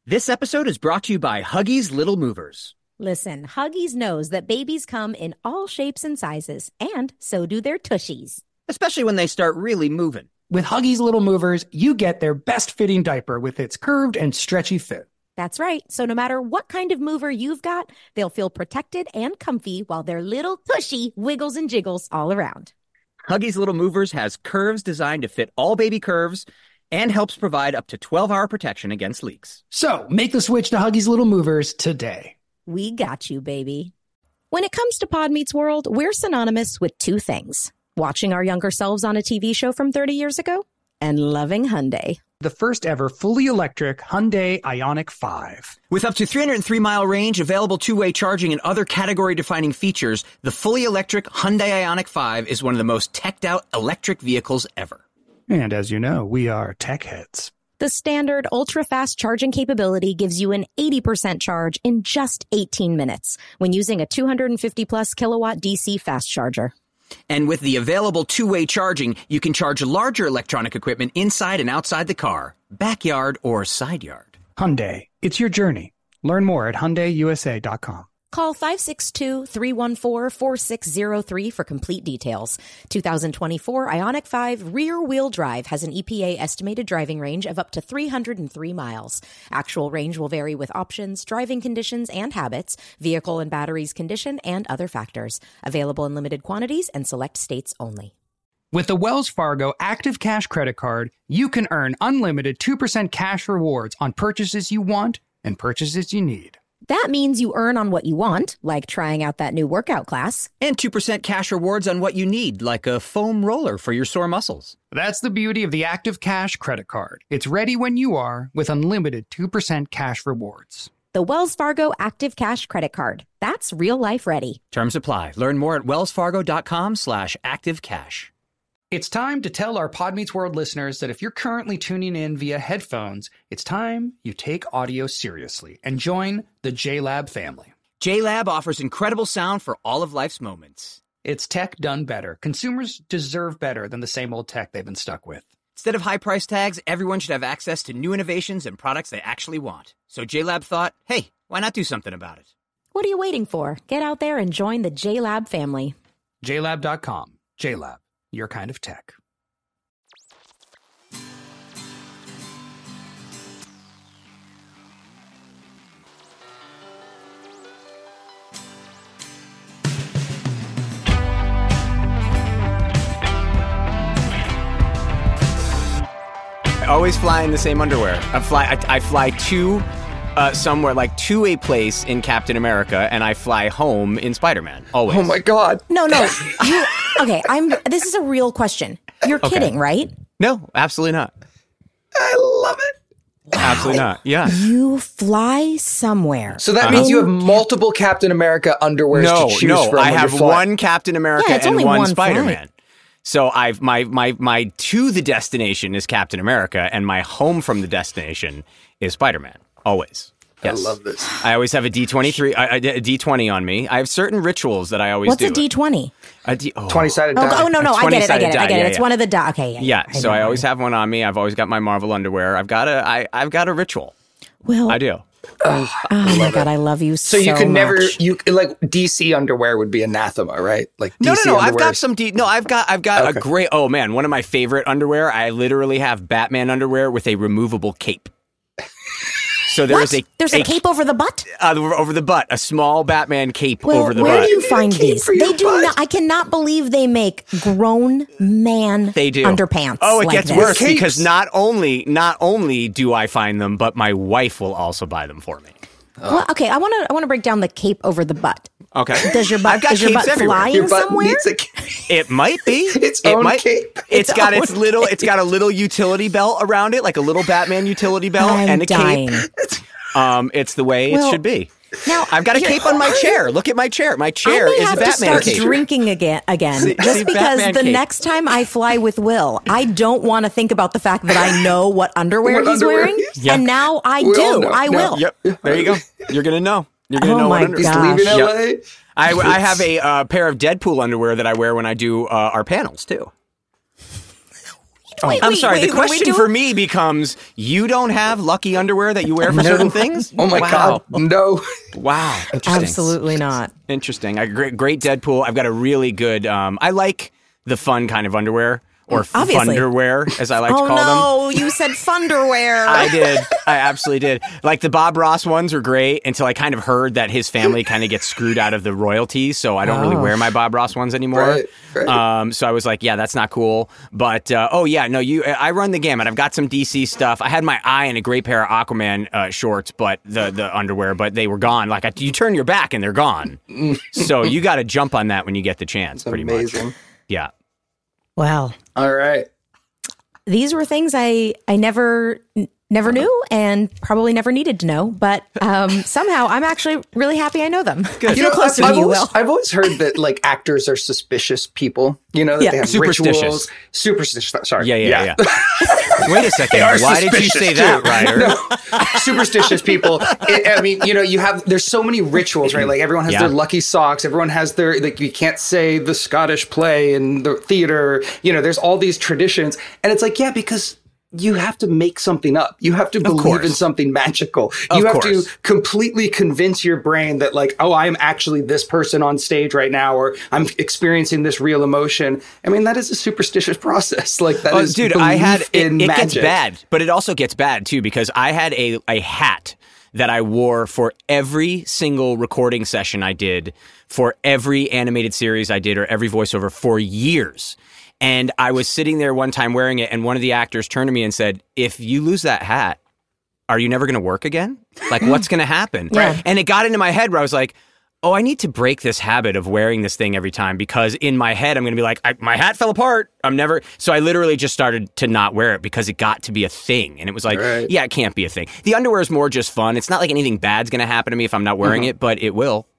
This episode is brought to you by Huggies Little Movers. Listen, Huggies knows that babies come in all shapes and sizes, and so do their tushies. Especially when they start really moving. With Huggies Little Movers, you get their best-fitting diaper with its curved and stretchy fit. That's right. So no matter what kind of mover you've got, they'll feel protected and comfy while their little tushy wiggles and jiggles all around. Huggies Little Movers has curves designed to fit all baby curves and helps provide up to 12-hour protection against leaks. So make the switch to Huggies Little Movers today. We got you, baby. When it comes to Pod Meets World, we're synonymous with two things: watching our younger selves on a TV show from 30 years ago and loving Hyundai. The first ever fully electric Hyundai Ioniq 5. With up to 303-mile range, available two-way charging, and other category-defining features, the fully electric Hyundai Ioniq 5 is one of the most teched-out electric vehicles ever. And as you know, we are tech heads. The standard ultra-fast charging capability gives you an 80% charge in just 18 minutes when using a 250-plus kilowatt DC fast charger. And with the available two-way charging, you can charge larger electronic equipment inside and outside the car, backyard or side yard. Hyundai, it's your journey. Learn more at HyundaiUSA.com. Call 562-314-4603 for complete details. 2024 Ioniq 5 rear-wheel drive has an EPA estimated driving range of up to 303 miles. Actual range will vary with options, driving conditions and habits, vehicle and batteries condition, and other factors. Available in limited quantities and select states only. With the Wells Fargo Active Cash Credit Card, you can earn unlimited 2% cash rewards on purchases you want and purchases you need. That means you earn on what you want, like trying out that new workout class. And 2% cash rewards on what you need, like a foam roller for your sore muscles. That's the beauty of the Active Cash Credit Card. It's ready when you are with unlimited 2% cash rewards. The Wells Fargo Active Cash Credit Card. That's real life ready. Terms apply. Learn more at wellsfargo.com/activecash. It's time to tell our Pod Meets World listeners that if you're currently tuning in via headphones, it's time you take audio seriously and join the JLab family. JLab offers incredible sound for all of life's moments. It's tech done better. Consumers deserve better than the same old tech they've been stuck with. Instead of high price tags, everyone should have access to new innovations and products they actually want. So JLab thought, hey, why not do something about it? What are you waiting for? Get out there and join the JLab family. JLab.com. JLab. Your kind of tech. I always fly in the same underwear. I fly to somewhere, like to a place in Captain America, and I fly home in Spider-Man. Always. Oh my God. No. Okay, this is a real question. You're kidding, right? No, absolutely not. I love it. Wow. Absolutely not. Yeah. You fly somewhere. So that means you have multiple Captain America underwears to choose from. No, I have one Captain America and one Spider-Man. Flight. So my to the destination is Captain America, and my home from the destination is Spider-Man. Always. Yes. I love this. I always have a D23, a D20 on me. I have certain rituals that I always do. What's a D20? 20-sided die. Oh, no, I get it. It's one of the die. Okay, yeah. So I always have one on me. I've always got my Marvel underwear. I've got a ritual. Well, I do. Oh my God, I love you so you could much. never, like DC underwear would be anathema, right? Like DC No. I've got some I've got a great. Oh man, one of my favorite underwear. I literally have Batman underwear with a removable cape. So there's a cape over the butt? Over the butt, a small Batman cape over the butt. Where do you find these? They do not. I cannot believe they make grown man underpants. Oh, it gets worse Capes. because not only do I find them, but my wife will also buy them for me. Well, okay, I want to break down the cape over the butt. Okay. Does your butt fly in somewhere? It might be. Its own cape. It's got a little utility belt around it, like a little Batman utility belt and a dying. cape. It's the way it should be. Now, I've got a cape on my chair. Look at my chair. My chair is a Batman cape. I may have to start drinking again, just because Batman the cape. next time I fly with Will, I don't want to think about the fact that I know what underwear he's wearing, and now I do. I will. Yep. There you go. You're gonna know. You're gonna know what underwear. He's leaving LA. Yep. I have a pair of Deadpool underwear that I wear when I do our panels too. I'm sorry. The question for me becomes: you don't have lucky underwear that you wear for certain things? Oh my God, no! Wow, Absolutely not. Interesting. Great Deadpool. I've got a really good. I like the fun kind of underwear. Or funderwear, as I like to call them. Oh, no, you said funderwear. I did. I absolutely did. Like the Bob Ross ones were great until I kind of heard that his family kind of gets screwed out of the royalties, so I don't really wear my Bob Ross ones anymore. Right. So I was like, yeah, that's not cool. But, I run the gamut. I've got some DC stuff. I had my eye in a great pair of Aquaman shorts, but the underwear, but they were gone. Like, you turn your back and they're gone. So you got to jump on that when you get the chance, pretty much. Yeah. Wow. All right. These were things I never knew and probably never needed to know, but somehow I'm actually really happy I know them. Good. I feel closer to you, Will. I've always heard that like actors are suspicious people. You know, that they have rituals. Superstitious. Sorry. Yeah. Wait a second. Why did you say that, Ryder? No, superstitious people. I mean, you know, there's so many rituals, right? Like everyone has their lucky socks. Everyone has their, like, you can't say the Scottish play in the theater. You know, there's all these traditions. And it's like, yeah, because you have to make something up. You have to believe in something magical. You have to completely convince your brain that like, oh, I'm actually this person on stage right now, or I'm experiencing this real emotion. I mean, that is a superstitious process. Like that is dude, I had it gets bad, but it also gets bad too, because I had a hat that I wore for every single recording session I did, for every animated series I did, or every voiceover for years. And I was sitting there one time wearing it, and one of the actors turned to me and said, if you lose that hat, are you never going to work again? Like, what's going to happen? Right. And it got into my head where I was like, oh, I need to break this habit of wearing this thing every time, because in my head, I'm going to be like, my hat fell apart. So I literally just started to not wear it because it got to be a thing. And it was like, yeah, it can't be a thing. The underwear is more just fun. It's not like anything bad's going to happen to me if I'm not wearing it, but it will.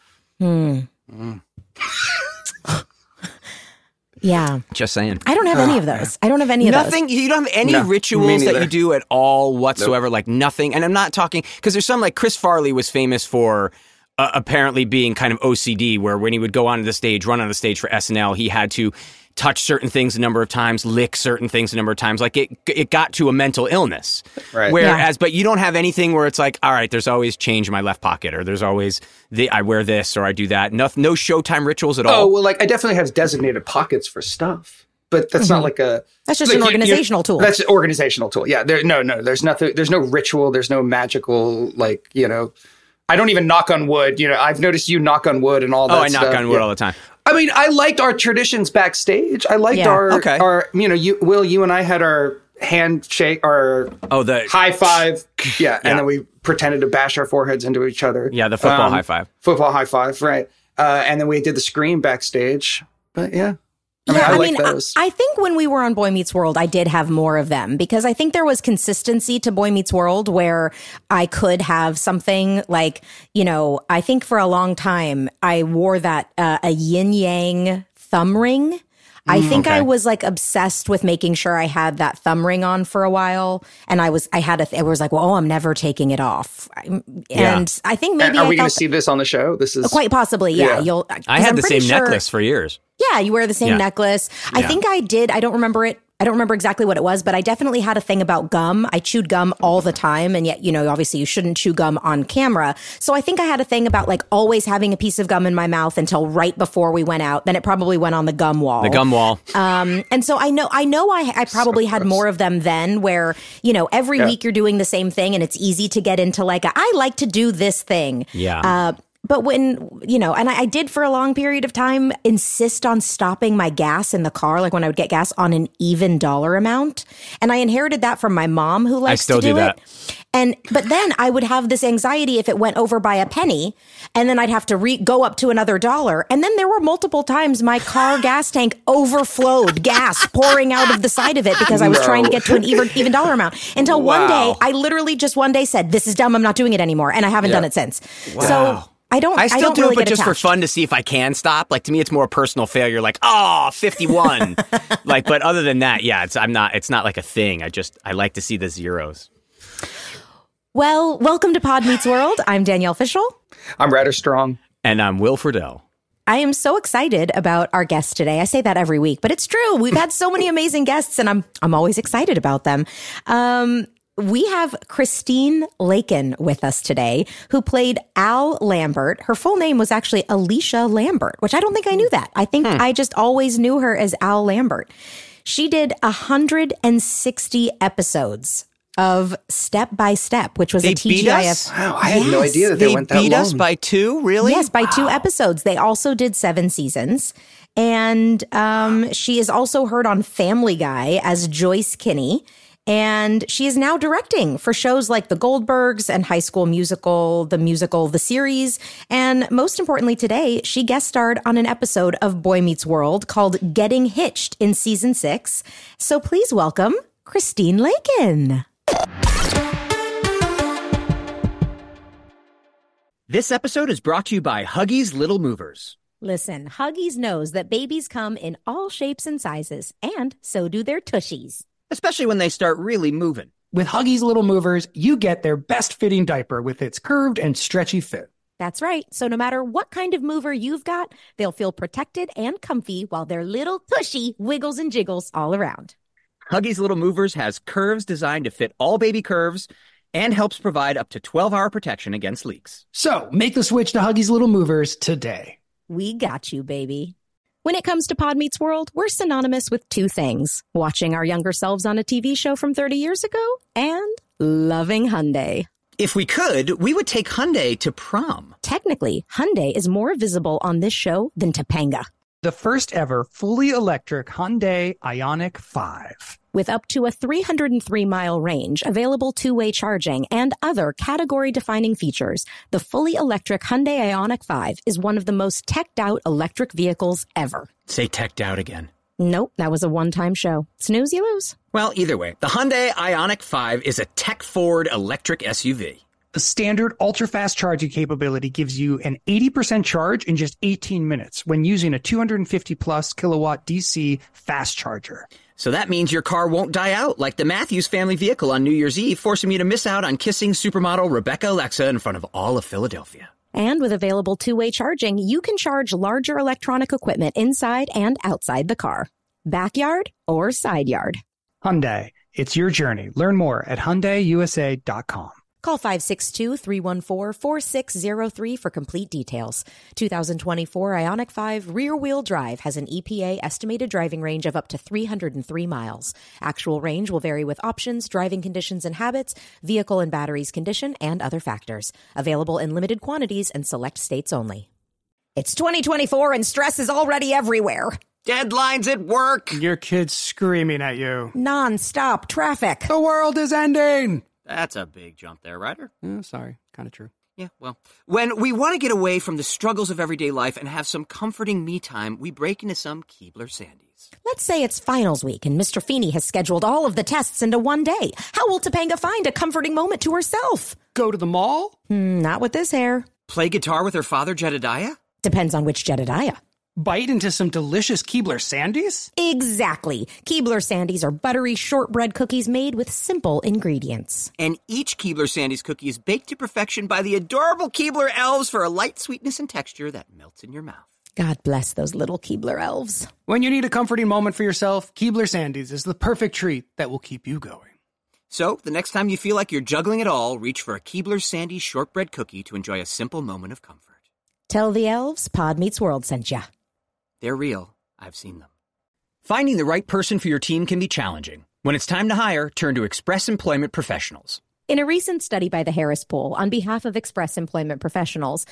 Yeah. Just saying. I don't have any of those. I don't have any of those. Nothing. You don't have any rituals that you do at all whatsoever, like nothing. And I'm not talking, because there's some, like Chris Farley was famous for apparently being kind of OCD, where when he would go onto the stage, run on the stage for SNL, he had to touch certain things a number of times, lick certain things a number of times. Like it got to a mental illness. Right. Whereas, but you don't have anything where it's like, all right, there's always change in my left pocket, or there's always I wear this or I do that. No Showtime rituals at all. Oh, well, like I definitely have designated pockets for stuff, but that's not like a... That's just an organizational tool. That's an organizational tool. Yeah. There's nothing. There's no ritual. There's no magical, like, you know, I don't even knock on wood. You know, I've noticed you knock on wood and all that stuff. Oh, I knock on wood all the time. I mean, I liked our traditions backstage. I liked our, you know, you and I had our handshake, the high five. Yeah. And then we pretended to bash our foreheads into each other. Yeah. The football high five. Football high five. Right. And then we did the scream backstage. But yeah. I like those. I think when we were on Boy Meets World, I did have more of them, because I think there was consistency to Boy Meets World where I could have something like, you know, I think for a long time I wore that a yin yang thumb ring. I think I was like obsessed with making sure I had that thumb ring on for a while, and I was like, well, I'm never taking it off. And I think maybe are we going to see this on the show? This is quite possibly, yeah. I had the same necklace for years. Yeah, you wear the same necklace. I think I did. I don't remember it. I don't remember exactly what it was, but I definitely had a thing about gum. I chewed gum all the time. And yet, you know, obviously you shouldn't chew gum on camera. So I think I had a thing about like always having a piece of gum in my mouth until right before we went out. Then it probably went on the gum wall. The gum wall. And so I know I probably had more of them then, where, you know, every week you're doing the same thing and it's easy to get into like, I like to do this thing. Yeah. But when, you know, and I did for a long period of time insist on stopping my gas in the car, like when I would get gas, on an even dollar amount. And I inherited that from my mom, who likes to do that. But then I would have this anxiety if it went over by a penny, and then I'd have to go up to another dollar. And then there were multiple times my car gas tank overflowed, gas pouring out of the side of it because I was trying to get to an even dollar amount. Until one day, I literally just one day said, this is dumb, I'm not doing it anymore. And I haven't done it since. Wow. So I still do really it, but just for fun to see if I can stop. Like, to me, it's more a personal failure. Like, 51. Like, but other than that, yeah, it's not like a thing. I like to see the zeros. Well, welcome to Pod Meets World. I'm Danielle Fishel. I'm Ryder Strong. And I'm Will Friedle. I am so excited about our guests today. I say that every week, but it's true. We've had so many amazing guests, and I'm always excited about them. We have Christine Lakin with us today, who played Al Lambert. Her full name was actually Alicia Lambert, which I don't think I knew that. I think I just always knew her as Al Lambert. She did 160 episodes of Step by Step, which was a TGIF. Wow, I had no idea that they went that long. They beat us by 2, really? Yes, by 2 episodes. They also did 7 seasons. And she is also heard on Family Guy as Joyce Kinney. And she is now directing for shows like The Goldbergs and High School Musical, The Series. And most importantly today, she guest starred on an episode of Boy Meets World called Getting Hitched in season 6. So please welcome Christine Lakin. This episode is brought to you by Huggies Little Movers. Listen, Huggies knows that babies come in all shapes and sizes, and so do their tushies. Especially when they start really moving. With Huggies Little Movers, you get their best fitting diaper with its curved and stretchy fit. That's right. So no matter what kind of mover you've got, they'll feel protected and comfy while their little tushy wiggles and jiggles all around. Huggies Little Movers has curves designed to fit all baby curves and helps provide up to 12-hour protection against leaks. So make the switch to Huggies Little Movers today. We got you, baby. When it comes to Pod Meets World, we're synonymous with 2 things: watching our younger selves on a TV show from 30 years ago and loving Hyundai. If we could, we would take Hyundai to prom. Technically, Hyundai is more visible on this show than Topanga. The first ever fully electric Hyundai Ioniq 5. With up to a 303-mile range, available 2-way charging, and other category-defining features, the fully electric Hyundai Ioniq 5 is one of the most teched-out electric vehicles ever. Say teched out again. Nope, that was a one-time show. Snooze, you lose. Well, either way, the Hyundai Ioniq 5 is a tech-forward electric SUV. The standard ultra-fast charging capability gives you an 80% charge in just 18 minutes when using a 250-plus kilowatt DC fast charger. So that means your car won't die out like the Matthews family vehicle on New Year's Eve, forcing you to miss out on kissing supermodel Rebecca Alexa in front of all of Philadelphia. And with available 2-way charging, you can charge larger electronic equipment inside and outside the car. Backyard or side yard. Hyundai, it's your journey. Learn more at HyundaiUSA.com. Call 562-314-4603 for complete details. 2024 Ioniq 5 rear-wheel drive has an EPA estimated driving range of up to 303 miles. Actual range will vary with options, driving conditions and habits, vehicle and batteries condition, and other factors. Available in limited quantities and select states only. It's 2024 and stress is already everywhere. Deadlines at work. Your kid's screaming at you. Non-stop traffic. The world is ending. That's a big jump there, Ryder. Sorry, kind of true. Yeah, well, when we want to get away from the struggles of everyday life and have some comforting me time, we break into some Keebler Sandies. Let's say it's finals week and Mr. Feeney has scheduled all of the tests into one day. How will Topanga find a comforting moment to herself? Go to the mall? Not with this hair. Play guitar with her father, Jedediah? Depends on which Jedediah. Bite into some delicious Keebler Sandies? Exactly. Keebler Sandies are buttery shortbread cookies made with simple ingredients. And each Keebler Sandies cookie is baked to perfection by the adorable Keebler elves for a light sweetness and texture that melts in your mouth. God bless those little Keebler elves. When you need a comforting moment for yourself, Keebler Sandies is the perfect treat that will keep you going. So, the next time you feel like you're juggling it all, reach for a Keebler Sandies shortbread cookie to enjoy a simple moment of comfort. Tell the elves Pod Meets World sent ya. They're real. I've seen them. Finding the right person for your team can be challenging. When it's time to hire, turn to Express Employment Professionals. In a recent study by the Harris Poll on behalf of Express Employment Professionals,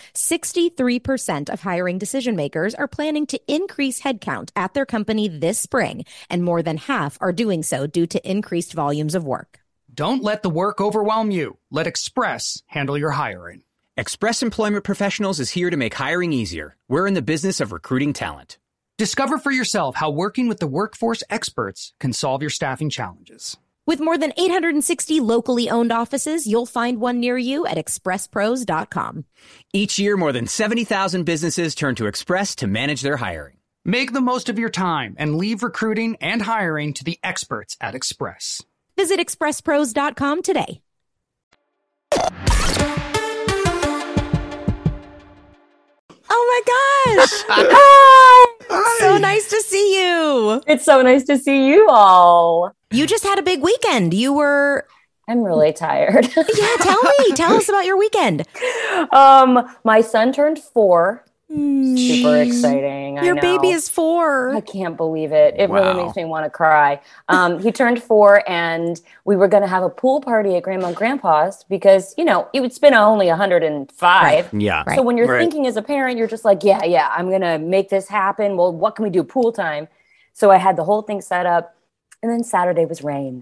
63% of hiring decision makers are planning to increase headcount at their company this spring, and more than half are doing so due to increased volumes of work. Don't let the work overwhelm you. Let Express handle your hiring. Express Employment Professionals is here to make hiring easier. We're in the business of recruiting talent. Discover for yourself how working with the workforce experts can solve your staffing challenges. With more than 860 locally owned offices, you'll find one near you at expresspros.com. Each year, more than 70,000 businesses turn to Express to manage their hiring. Make the most of your time and leave recruiting and hiring to the experts at Express. Visit expresspros.com today. Oh my Hi. So nice to see you. It's so nice to see you all. You just had a big weekend. I'm really tired. Yeah, tell us about your weekend. My son turned 4. Super exciting. Your baby is 4. I can't believe it. It really makes me want to cry. He turned 4 and we were going to have a pool party at Grandma and Grandpa's because, it would spend only $105. Right. Yeah. So when you're thinking as a parent, you're just like, yeah, I'm going to make this happen. Well, what can we do? Pool time. So I had the whole thing set up. And then Saturday was rain.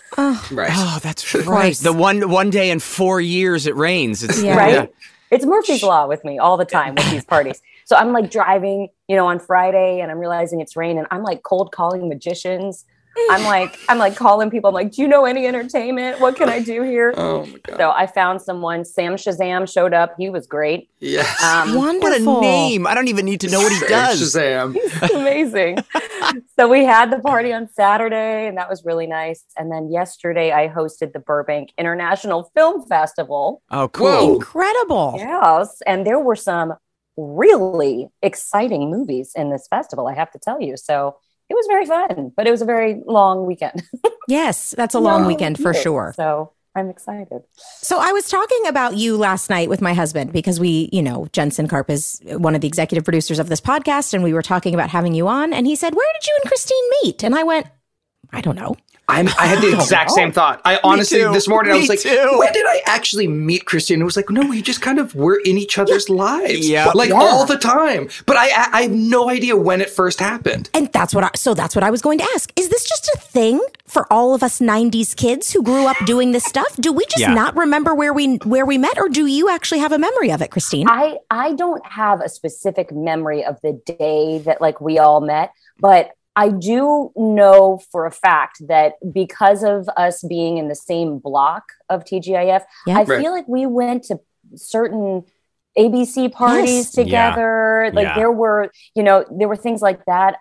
Oh, that's right. The one day in 4 years it rains. It's right. Yeah. It's Murphy's Law with me all the time with these parties. So I'm like driving, on Friday and I'm realizing it's rain and I'm like cold calling magicians. I'm like calling people. I'm like, do you know any entertainment? What can I do here? Oh my God. So I found someone. Sam Shazam showed up. He was great. Yes. Wonderful. What a name. I don't even need to know what he does. Shazam. He's amazing. So we had the party on Saturday and that was really nice. And then yesterday I hosted the Burbank International Film Festival. Oh, cool. Whoa. Incredible. Yes. And there were some really exciting movies in this festival, I have to tell you. So it was very fun, but it was a very long weekend. Yes, that's a long weekend for sure. So I'm excited. So I was talking about you last night with my husband because we, Jensen Karp is one of the executive producers of this podcast, and we were talking about having you on. And he said, "Where did you and Christine meet?" And I went, "I don't know." I had the exact same thought. I honestly, this morning, I was like, too. when did I actually meet Christine? It was like, no, we just kind of were in each other's lives. Like all the time. But I have no idea when it first happened. And that's what I was going to ask. Is this just a thing for all of us 90s kids who grew up doing this stuff? Do we just not remember where we met, or do you actually have a memory of it, Christine? I don't have a specific memory of the day that we all met, but I do know for a fact that because of us being in the same block of TGIF, I feel like we went to certain ABC parties together. There were, there were things like that.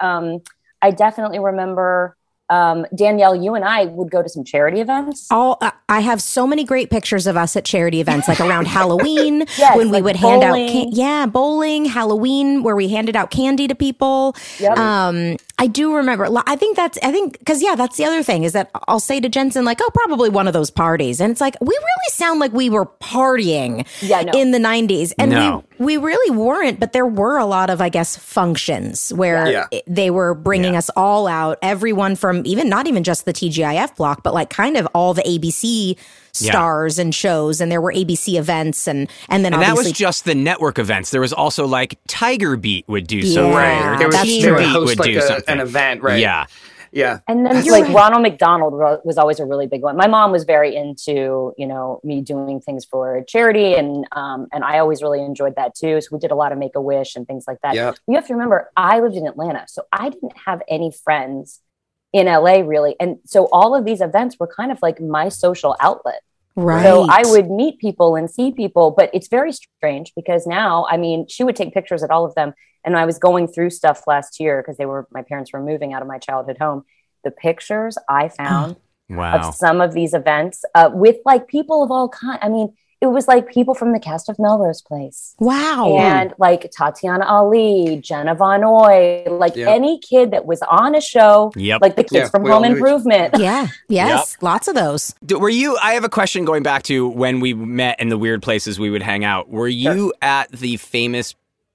I definitely remember Danielle, you and I would go to some charity events. I have so many great pictures of us at charity events, like around Halloween, when we would bowling. hand out, bowling, Halloween, where we handed out candy to people. Yep. I do remember. I think because that's the other thing is that I'll say to Jensen, probably one of those parties, and it's like we really sound like we were partying in the 90s, and we really weren't. But there were a lot of, I guess, functions where they were bringing us all out, everyone from not even just the TGIF block, but kind of all the ABC stars and shows, and there were ABC events, and then that was just the network events. There was also Tiger Beat would do something, or there was Teen Beat host would do something. An event, right? Yeah. And then Ronald McDonald was always a really big one. My mom was very into, me doing things for charity, and I always really enjoyed that too. So we did a lot of Make-A-Wish and things like that. Yep. You have to remember, I lived in Atlanta, so I didn't have any friends in LA really. And so all of these events were kind of like my social outlet. Right. So I would meet people and see people, but it's very strange because now, she would take pictures at all of them. And I was going through stuff last year because my parents were moving out of my childhood home. The pictures I found of some of these events with people of all kinds. It was people from the cast of Melrose Place. Wow. And Tatiana Ali, Jenna Von Oy, any kid that was on a show, the kids from Home Improvement. Yeah. Yes. Yep. Lots of those. I have a question going back to when we met in the weird places we would hang out. Were you at the famous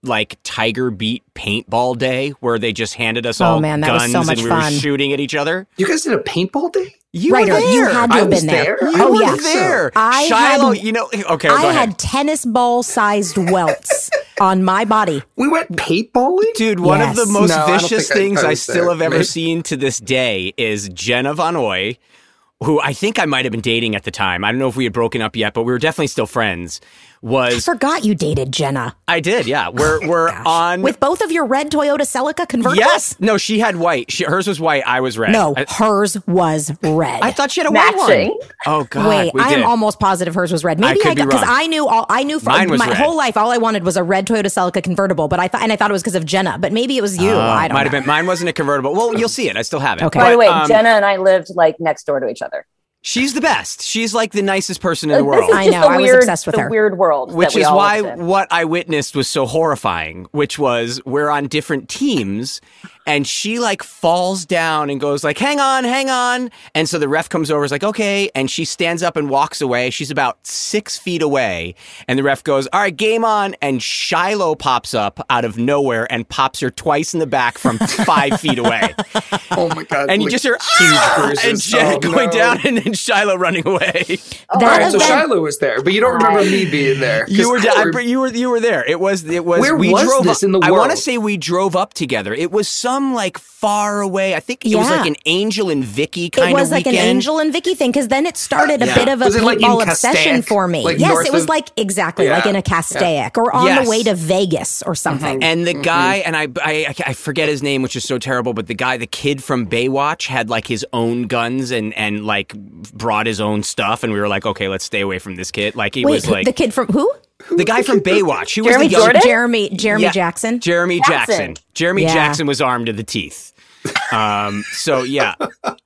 Tiger Beat paintball day where they just handed us all guns was so much and we fun. were shooting at each other? You guys did a paintball day? You were there. You had to have been there. You were there. Shiloh, okay, I had tennis ball sized welts on my body. We went paintballing? Dude, one of the most vicious things I still have ever seen to this day is Jenna Von Oy, who I think I might have been dating at the time. I don't know if we had broken up yet, but we were definitely still friends. I forgot you dated Jenna. I did, yeah. We're on... With both of your red Toyota Celica convertibles? Yes. No, she had white. Hers was white. I was red. No, hers was red. I thought she had a white one. Oh, God. Wait, I am almost positive hers was red. Maybe because I knew for my whole life, all I wanted was a red Toyota Celica convertible, but I thought it was because of Jenna, but maybe it was you. I don't know. Might have been. Mine wasn't a convertible. Well, you'll see it. I still have it. Okay. By the way, Jenna and I lived next door to each other. She's the best. She's like the nicest person in the world. I know. I was obsessed with her. Weird world. Which is why what I witnessed was so horrifying, which was we're on different teams and she like falls down and goes like, hang on. And so the ref comes over, is like, okay. And she stands up and walks away. She's about 6 feet away. And the ref goes, all right, game on. And Shiloh pops up out of nowhere and pops her twice in the back from 5 feet away. Oh my God. And you just hear, and Janet going down and then Shiloh running away. All right, so Shiloh was there, but you don't remember me being there. You were there. It was. Where was this in the world? I want to say we drove up together. It was some like far away. I think it was like an Angel and Vicky kind of weekend. It was like an Angel and Vicky thing, because then it started a bit of a paintball obsession for me. Like yes, it was like exactly like in a Castaic or on the way to Vegas or something. And the guy, and I forget his name, which is so terrible, but the kid from Baywatch had like his own guns and like brought his own stuff, and we were like, okay, let's stay away from this kid. Like he was like the kid from who? The guy from Baywatch. He was Jeremy the young Jordan? Jeremy Jackson. Jeremy Jackson. Jeremy Jackson was armed to the teeth. So yeah.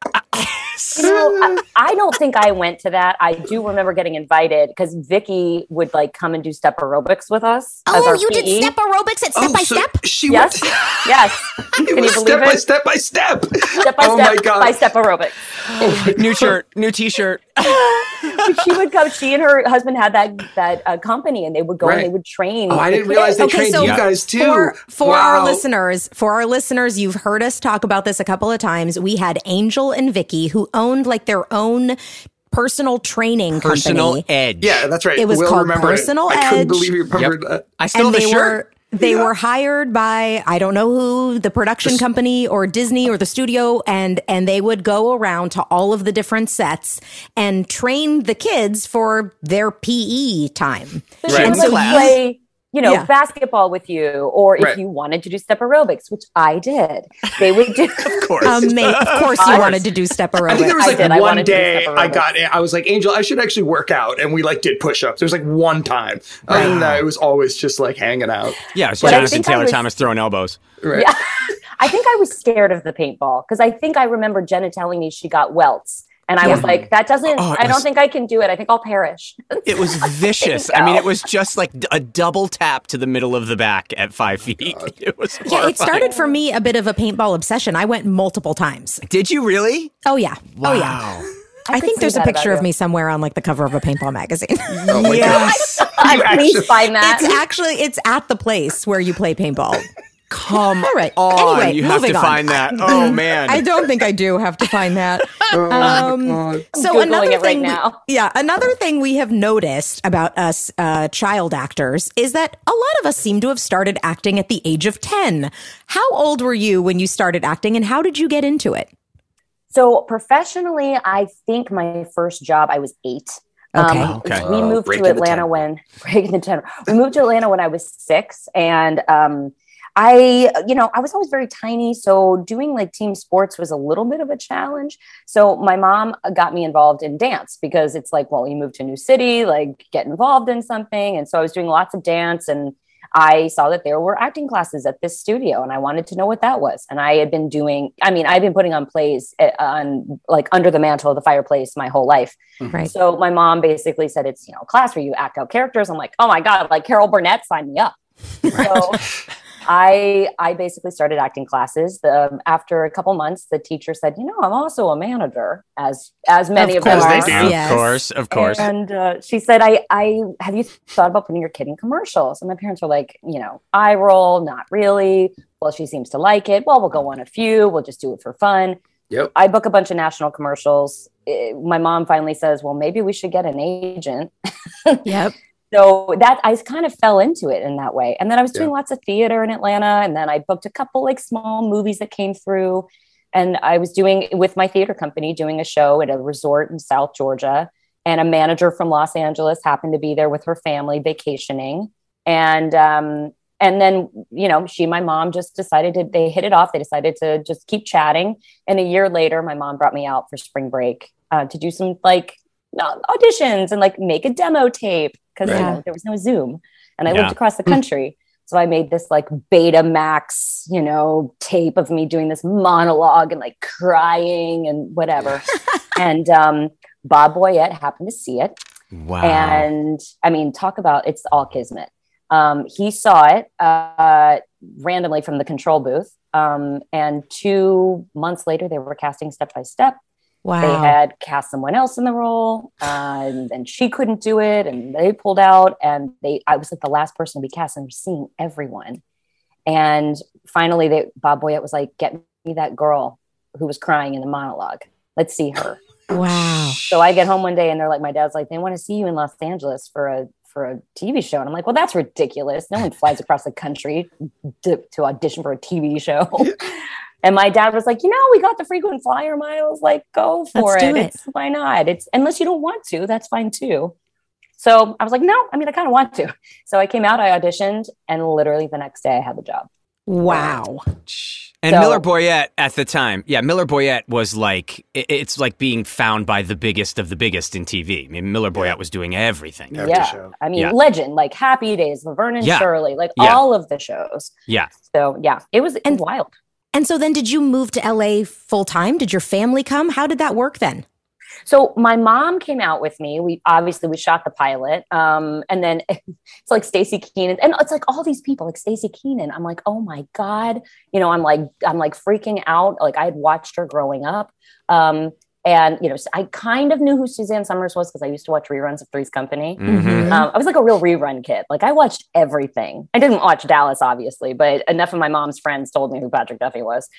I don't think I went to that. I do remember getting invited because Vicky would like come and do step aerobics with us. Oh, you did step aerobics at Step by Step? Yes. Can you believe it? Step by step. Step by step by step aerobics. New shirt, new T-shirt. She would go. She and her husband had that company, and they would go and they would train. Oh, I didn't realize they trained you guys too. For our listeners, you've heard us talk about this a couple of times. We had Angel and Vicky who owned like their own personal training company. Edge. Yeah, that's right. It was called Personal Edge. I couldn't believe you remembered that. I still have the shirt. They were hired by, I don't know who, the production company or Disney or the studio, and they would go around to all of the different sets and train the kids for their PE time. Right. And so play, basketball with you, or if you wanted to do step aerobics, which I did, they would do. Of course. Of course you wanted to do step aerobics. I think there was like one day I was like, Angel, I should actually work out. And we like did push-ups. There was like one time. Other than that, it was always just like hanging out. Yeah, it was Jonathan Taylor Thomas throwing elbows. Right. Yeah. I think I was scared of the paintball because I think I remember Jenna telling me she got welts. And I was like, that doesn't, I don't think I can do it. I think I'll perish. It was vicious. I mean, it was just like a double tap to the middle of the back at 5 feet. It was horrifying. Yeah, it started for me a bit of a paintball obsession. I went multiple times. Did you really? Oh, yeah. Wow. Oh, yeah. I think there's a picture of me somewhere on like the cover of a paintball magazine. Oh my yes. God. Please find that. It's at the place where you play paintball. Come on. Anyway, you have to find that. Oh, man. I don't think I do have to find that. So another thing, another thing we have noticed about us child actors is that a lot of us seem to have started acting at the age of 10. How old were you when you started acting, and how did you get into it? So professionally, I think my first job, I was 8. Okay. We moved to Atlanta we moved to Atlanta when I was 6, and I was always very tiny. So doing like team sports was a little bit of a challenge. So my mom got me involved in dance because it's like, well, you move to a new city, like get involved in something. And so I was doing lots of dance, and I saw that there were acting classes at this studio, and I wanted to know what that was. And I've been putting on plays on like Under the Mantle of the Fireplace my whole life. Right. So my mom basically said, it's, a class where you act out characters. I'm like, oh my God, like Carol Burnett, sign me up. So I basically started acting classes. After a couple months, the teacher said, I'm also a manager, as many of them are. They do. Yes. Of course. And she said, I have you thought about putting your kid in commercials? And my parents were like, eye roll, not really. Well, she seems to like it. Well, we'll go on a few. We'll just do it for fun. Yep. I book a bunch of national commercials. My mom finally says, well, maybe we should get an agent. Yep. So that I kind of fell into it in that way. And then I was doing lots of theater in Atlanta. And then I booked a couple like small movies that came through. And I was doing with my theater company, doing a show at a resort in South Georgia. And a manager from Los Angeles happened to be there with her family vacationing. And then, she and my mom just decided they hit it off. They decided to just keep chatting. And a year later, my mom brought me out for spring break to do some like auditions and like make a demo tape. Because there was no Zoom, and I lived across the country. So I made this like Betamax, tape of me doing this monologue and like crying and whatever. And Bob Boyette happened to see it. Wow. And I mean, talk about, it's all kismet. He saw it randomly from the control booth. And 2 months later, they were casting Step by Step. Wow. They had cast someone else in the role, and she couldn't do it, and they pulled out. And I was like the last person to be cast, and we're seeing everyone. And finally, Bob Boyette was like, "Get me that girl who was crying in the monologue. Let's see her." Wow. So I get home one day, and they're like, my dad's like, "They want to see you in Los Angeles for a TV show." And I'm like, "Well, that's ridiculous. No one flies across the country to audition for a TV show." And my dad was like, "We got the frequent flyer miles. Like, go for it. Why not? It's unless you don't want to, that's fine too." So I was like, "No, I mean, I kind of want to." So I came out, I auditioned, and literally the next day I had the job. Wow. And Miller Boyette at the time, Miller Boyette was like, it's like being found by the biggest of the biggest in TV. I mean, Miller Boyette was doing everything. Yeah. I mean, legend, like Happy Days, Laverne and Shirley, like all of the shows. Yeah. So it was wild. And so then did you move to LA full time? Did your family come? How did that work then? So my mom came out with me. We shot the pilot. And then it's like Stacey Keenan, and it's like all these people like Stacey Keenan. I'm like, oh my God, I'm like freaking out. Like I had watched her growing up. And, I kind of knew who Suzanne Summers was because I used to watch reruns of Three's Company. Mm-hmm. I was like a real rerun kid. Like I watched everything. I didn't watch Dallas, obviously, but enough of my mom's friends told me who Patrick Duffy was.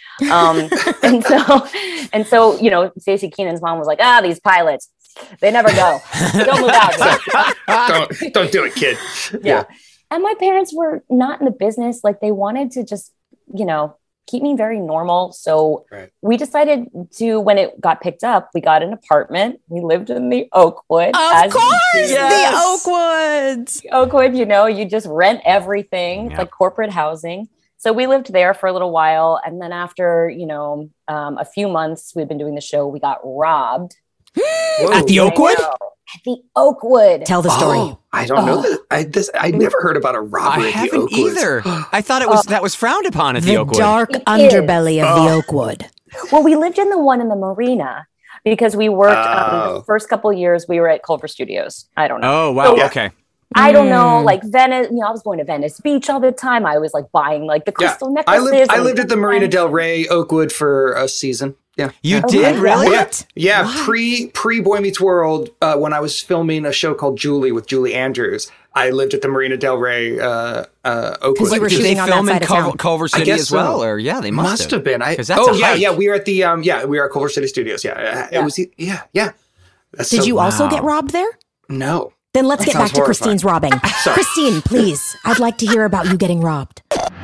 And so, Stacey Keenan's mom was like, these pilots, they never go. Don't move out. Don't do it, kid. Yeah. And my parents were not in the business. Like they wanted to just, keep me very normal. So we decided to, when it got picked up, we got an apartment. We lived in the Oakwood. Of course, the Oakwoods. Oakwood, you just rent everything. It's like corporate housing. So we lived there for a little while. And then after, a few months, we'd been doing the show, we got robbed. At the Oakwood? At the Oakwood. Tell the story. Oh, I don't know that. I never heard about a robbery at the Oakwood. Either. I thought that was frowned upon at the Oakwood. The dark underbelly of the Oakwood. Well, we lived in the one in the marina because we worked the first couple of years. We were at Culver Studios. I don't know. Oh, wow. So, okay. I don't know, like Venice, I was going to Venice Beach all the time. I was like buying like the crystal necklaces. I lived at the Marina Del Rey Oakwood for a season. Yeah. You did? Really? What? Yeah. What? Pre Boy Meets World, when I was filming a show called Julie with Julie Andrews, I lived at the Marina Del Rey Oakwood. You were did they film in Culver Culver City as well? Or they must have been. That's we were at the we were at Culver City Studios. It was Did you also get robbed there? No. Then let's get back to Christine's robbing. Christine, please. I'd like to hear about you getting robbed.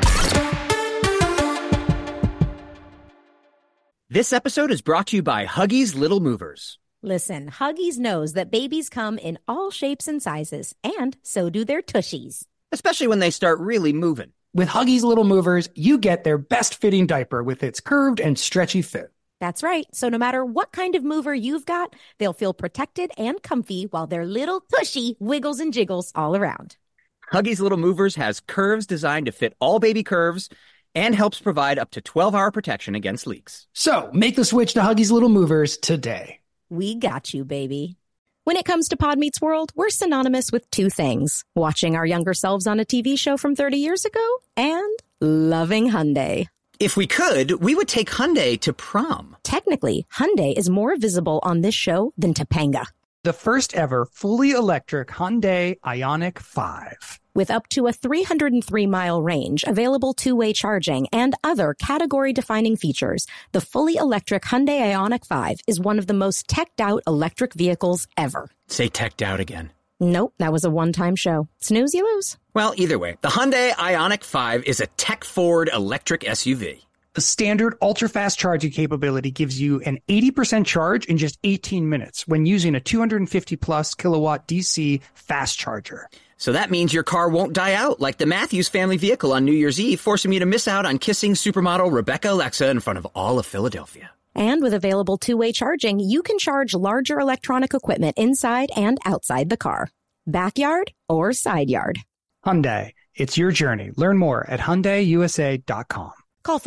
This episode is brought to you by Huggies Little Movers. Listen, Huggies knows that babies come in all shapes and sizes, and so do their tushies. Especially when they start really moving. With Huggies Little Movers, you get their best fitting diaper with its curved and stretchy fit. That's right. So no matter what kind of mover you've got, they'll feel protected and comfy while their little tushy wiggles and jiggles all around. Huggies Little Movers has curves designed to fit all baby curves and helps provide up to 12-hour protection against leaks. So make the switch to Huggies Little Movers today. We got you, baby. When it comes to Pod Meets World, we're synonymous with two things: watching our younger selves on a TV show from 30 years ago and loving Hyundai. If we could, we would take Hyundai to prom. Technically, Hyundai is more visible on this show than Topanga. The first ever fully electric Hyundai Ioniq 5. With up to a 303-mile range, available two-way charging, and other category-defining features, the fully electric Hyundai Ioniq 5 is one of the most teched-out electric vehicles ever. Say teched out again. Nope, that was a one-time show. Snooze, you lose. Well, either way, the Hyundai Ioniq 5 is a tech-forward electric SUV. The standard ultra-fast charging capability gives you an 80% charge in just 18 minutes when using a 250-plus kilowatt DC fast charger. So that means your car won't die out like the Matthews family vehicle on New Year's Eve, forcing you to miss out on kissing supermodel Rebecca Alexa in front of all of Philadelphia. And with available two-way charging, you can charge larger electronic equipment inside and outside the car. Backyard or side yard. Hyundai, it's your journey. Learn more at HyundaiUSA.com. Call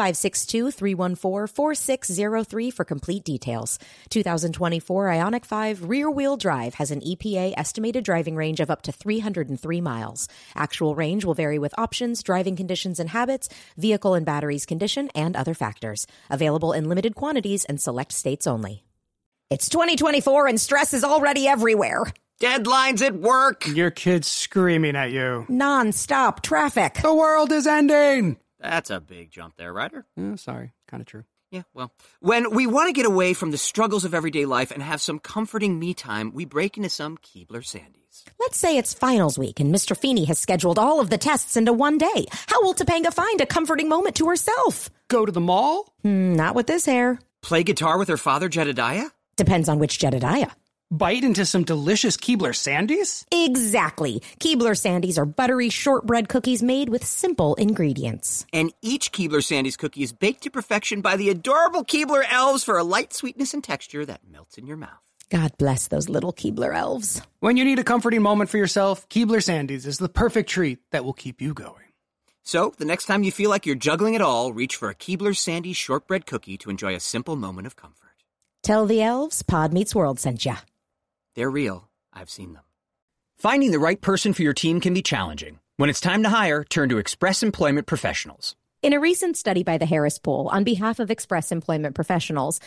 562-314-4603 for complete details. 2024 Ioniq 5 rear-wheel drive has an EPA estimated driving range of up to 303 miles. Actual range will vary with options, driving conditions and habits, vehicle and batteries condition, and other factors. Available in limited quantities and select states only. It's 2024 and stress is already everywhere. Deadlines at work. Your kid's screaming at you. Non-stop traffic. The world is ending. That's a big jump there, Ryder. Sorry, kind of true. Yeah, well, when we want to get away from the struggles of everyday life and have some comforting me time, we break into some Keebler Sandies. Let's say it's finals week and Mr. Feeney has scheduled all of the tests into one day. How will Topanga find a comforting moment to herself? Go to the mall? Not with this hair. Play guitar with her father, Jedediah? Depends on which Jedediah. Bite into some delicious Keebler Sandies? Exactly. Keebler Sandies are buttery shortbread cookies made with simple ingredients. And each Keebler Sandies cookie is baked to perfection by the adorable Keebler elves for a light sweetness and texture that melts in your mouth. God bless those little Keebler elves. When you need a comforting moment for yourself, Keebler Sandies is the perfect treat that will keep you going. So, the next time you feel like you're juggling it all, reach for a Keebler Sandies shortbread cookie to enjoy a simple moment of comfort. Tell the elves Pod Meets World sent ya. They're real. I've seen them. Finding the right person for your team can be challenging. When it's time to hire, turn to Express Employment Professionals. In a recent study by the Harris Poll on behalf of Express Employment Professionals,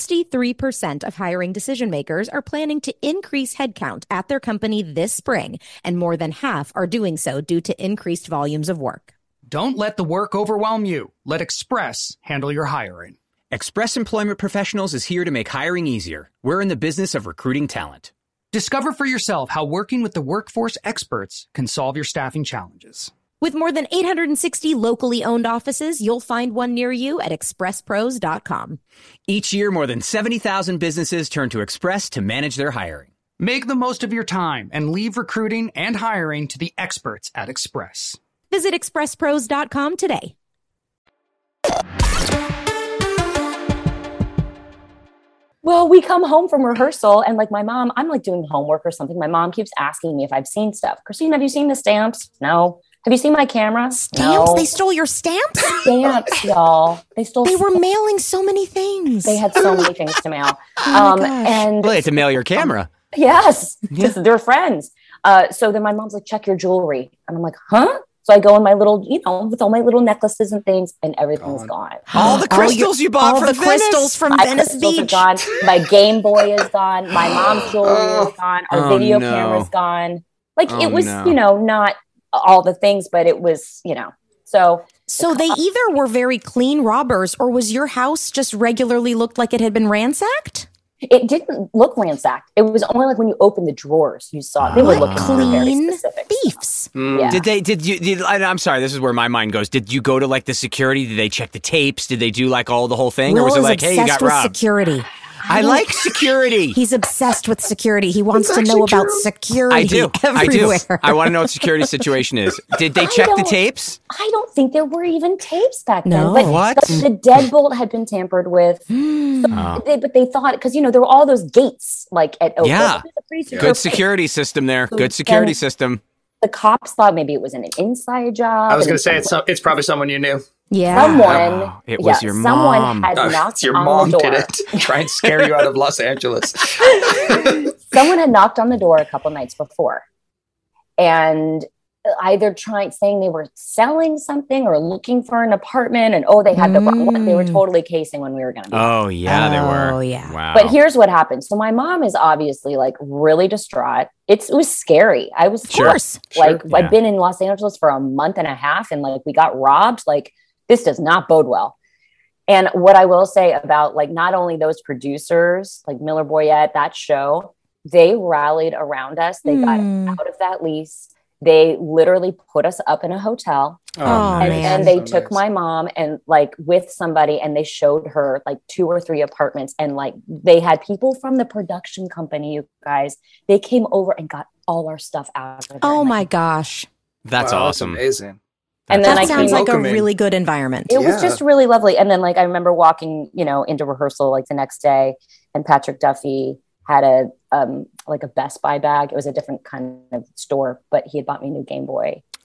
63% of hiring decision makers are planning to increase headcount at their company this spring, and more than half are doing so due to increased volumes of work. Don't let the work overwhelm you. Let Express handle your hiring. Express Employment Professionals is here to make hiring easier. We're in the business of recruiting talent. Discover for yourself how working with the workforce experts can solve your staffing challenges. With more than 860 locally owned offices, you'll find one near you at expresspros.com. Each year, more than 70,000 businesses turn to Express to manage their hiring. Make the most of your time and leave recruiting and hiring to the experts at Express. Visit expresspros.com today. Well, we come home from rehearsal and like my mom, I'm like doing homework or something. My mom keeps asking me if I've seen stuff. Christine, have you seen the stamps? No. Have you seen my camera? Stamps? No. They stole your stamps? Stamps, y'all. They were mailing so many things. They had so many things to mail. And well, they had to mail your camera. Yes, because they're friends. So then my mom's like, check your jewelry. And I'm like, huh? So I go in my little, with all my little necklaces and things, and everything's gone. All the crystals you bought from Venice. Crystals from Venice Beach. Are gone. My Game Boy is gone. My mom's jewelry is gone. Our video camera's gone. Like it was, not all the things, but it was, So they either were very clean robbers, or was your house just regularly looked like it had been ransacked? It didn't look ransacked. It was only like when you open the drawers, you saw they were looking clean for very thieves. Yeah. I'm sorry, this is where my mind goes. Did you go to like the security? Did they check the tapes? Did they do like all the whole thing? Will or was it is like, hey, you got with robbed? Security. I like security. He's obsessed with security. He wants to know about security. I do. Everywhere. I want to know what security situation is. Did they check the tapes? I don't think there were even tapes back then. No. But what? The deadbolt had been tampered with. But they thought, because, there were all those gates like at Oakland. Yeah. Good security system there. Good security system. The cops thought maybe it was an inside job. I was going to say it's probably someone you knew. Yeah. It was your mom. Someone had knocked your on mom the door. did it. Try and scare you out of Los Angeles. Someone had knocked on the door a couple nights before, and either saying they were selling something or looking for an apartment, and they had the wrong one. They were totally casing when we were going to be. Oh yeah, they were. Oh yeah. Wow. But here's what happened. So my mom is obviously like really distraught. It was scary. I was Of course. I'd been in Los Angeles for a month and a half, and like we got robbed. Like this does not bode well. And what I will say about like not only those producers, like Miller Boyett, that show, they rallied around us. They got out of that lease. They literally put us up in a hotel. And they took my mom and like with somebody, and they showed her like 2 or 3 apartments, and like they had people from the production company, you guys, they came over and got all our stuff out of there. Oh my gosh. That's awesome. That's amazing. And then that sounds like welcoming. a really good environment. It was just really lovely. And then like I remember walking, into rehearsal like the next day, and Patrick Duffy had a Best Buy bag. It was a different kind of store, but he had bought me a new Game Boy.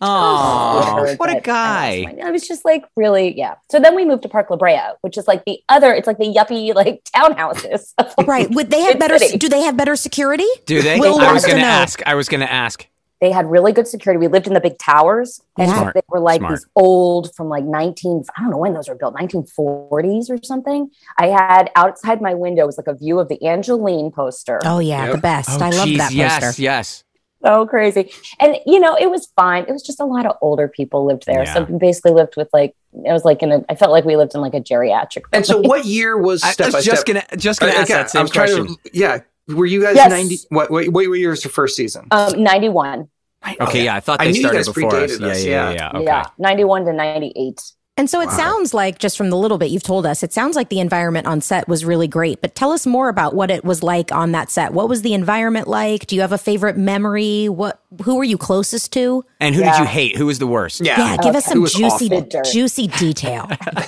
Oh, what a guy. I was just like, really, yeah. So then we moved to Park La Brea, which is like it's like the yuppie like townhouses. Right. Would they have better, do they have better security? Do they? I was going to ask. They had really good security. We lived in the big towers, and they were like these old from like I don't know when those were built, 1940s or something. I had outside my window was like a view of the Angeline poster. Oh yeah, the best. I love that poster. Yes. So crazy. And it was fine. It was just a lot of older people lived there. Yeah. So we basically lived with I felt like we lived in like a geriatric. And so what year was Step by Step? Just gonna ask that same question. Were you guys 90? What year was your first season? 91. Okay, yeah, I thought they started before us. Yeah. Okay. Yeah, 91 to 98. And so it sounds like, just from the little bit you've told us, it sounds like the environment on set was really great. But tell us more about what it was like on that set. What was the environment like? Do you have a favorite memory? Who were you closest to? And who did you hate? Who was the worst? Yeah, give us some juicy detail.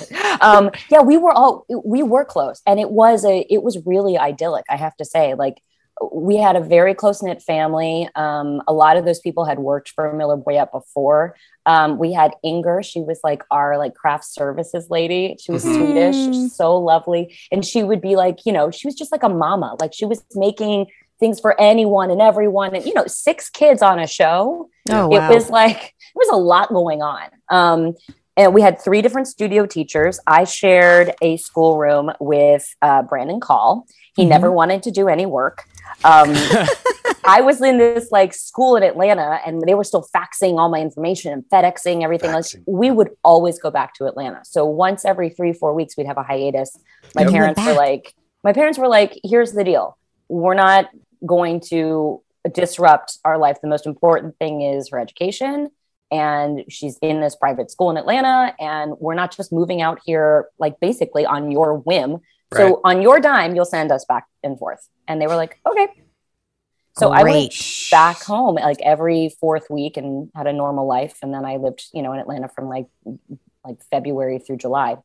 We were close, and it was really idyllic, I have to say. Like, we had a very close-knit family. A lot of those people had worked for Miller Boyett before. We had Inger. She was like our craft services lady. She was Swedish, so lovely. And she would be like, she was just like a mama. Like, she was making things for anyone and everyone. And, 6 kids on a show. Oh, wow. It was a lot going on. And we had 3 different studio teachers. I shared a schoolroom with Brandon Call. He never wanted to do any work. I was in this school in Atlanta, and they were still faxing all my information and FedExing everything. We would always go back to Atlanta. So once every 3-4 weeks, we'd have a hiatus. My parents were like, here's the deal. We're not going to disrupt our life. The most important thing is her education. And she's in this private school in Atlanta, and we're not just moving out here, basically on your whim. Right. So on your dime, you'll send us back and forth. And they were like, okay. So I went back home every 4th week and had a normal life. And then I lived, in Atlanta from February through July.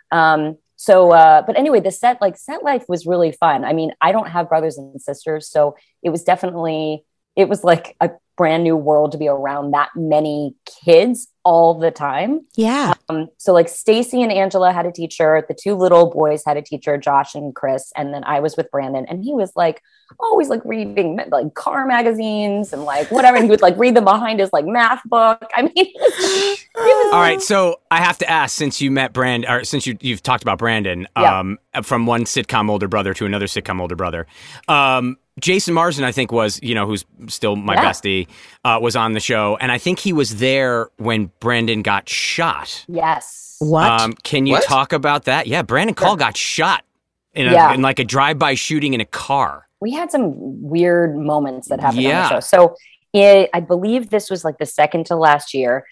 But anyway, the set life was really fun. I mean, I don't have brothers and sisters, so it was like a brand new world to be around that many kids all the time. Yeah. So Stacy and Angela had a teacher. The 2 little boys had a teacher, Josh and Chris. And then I was with Brandon, and he was always reading car magazines and whatever. And he would read them behind his math book. I mean, he was all right. So I have to ask, since you met Brandon, or since you've talked about Brandon, from one sitcom older brother to another sitcom older brother, Jason Marsden, I think, was, who's still my bestie, was on the show. And I think he was there when Brandon got shot. Yes. What? Can you talk about that? Yeah, Brandon Call got shot in a drive-by shooting in a car. We had some weird moments that happened on the show. So I believe this was the second to last year.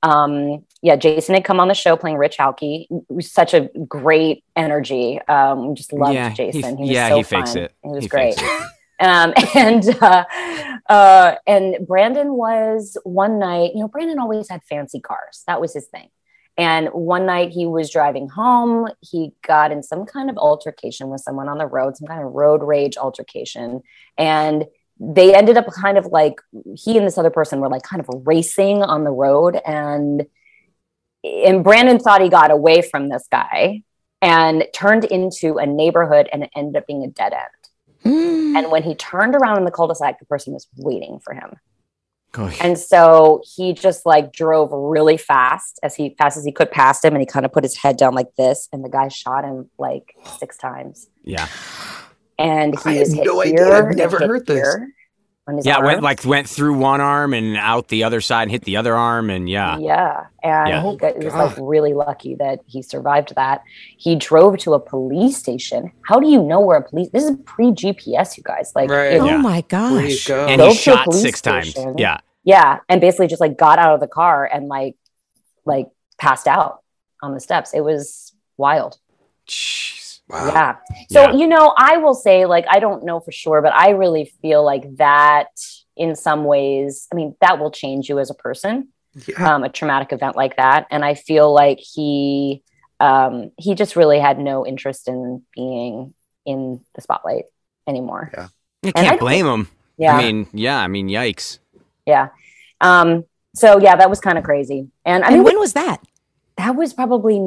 Jason had come on the show playing Rich Halke. It was such a great energy. Just loved Jason. He fakes it. It was great. And Brandon was one night, Brandon always had fancy cars. That was his thing. And one night he was driving home. He got in some kind of altercation with someone on the road, some kind of road rage altercation. And they ended up kind of he and this other person were kind of racing on the road. And Brandon thought he got away from this guy and turned into a neighborhood, and it ended up being a dead end. And when he turned around in the cul-de-sac, the person was waiting for him. Gosh. And so he just drove really fast as he could past him. And he kind of put his head down like this. And the guy shot him 6 times. Yeah. And he was hit no here. Idea. I've never heard this. Yeah, went through one arm and out the other side and hit the other arm, and he was really lucky that he survived that. He drove to a police station. How do you know where this is pre-GPS, you guys? Oh my gosh! And he shot 6 times. Yeah, yeah, and basically just got out of the car and passed out on the steps. It was wild. Jeez. Wow. Yeah. So, I will say, I don't know for sure, but I really feel that in some ways, I mean, that will change you as a person, a traumatic event like that. And I feel he just really had no interest in being in the spotlight anymore. Yeah. You can't blame him. Yeah. I mean, yikes. Yeah. So yeah, that was kind of crazy. And I mean, when was that? That was probably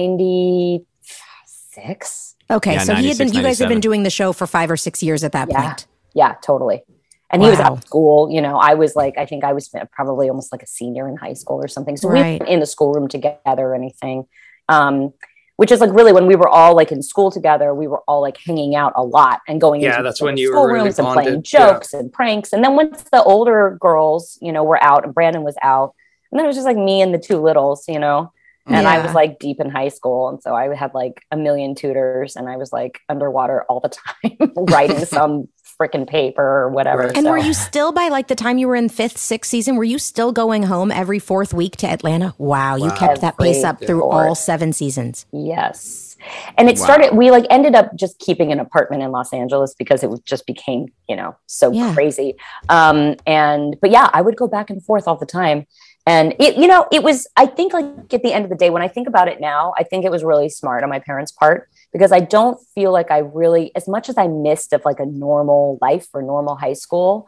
96. Okay, yeah, so you guys had been doing the show for 5 or 6 years at that point. Yeah, totally. And he was out of school. You know, I was like, I think I was probably almost like a senior in high school or something. So we weren't in the schoolroom together or anything. Which is like really when we were all like in school together, we were all like hanging out a lot and going into that's when you schoolrooms were really and playing jokes and pranks. And then once the older girls, you know, were out and Brandon was out, and then it was just like me and the two littles, you know. And I was like deep in high school. And so I had like a million tutors and I was like underwater all the time writing some freaking paper or whatever. And were you still, by like the time you were in 5th, 6th season, were you still going home every 4th week to Atlanta? Wow. You kept that pace up through all 7 seasons. Yes. And it started, we like ended up just keeping an apartment in Los Angeles because it just became, you know, so crazy. But yeah, I would go back and forth all the time. And it, you know, it was, I think like at the end of the day, when I think about it now, I think it was really smart on my parents' part, because I don't feel like I really, as much as I missed of like a normal life or normal high school,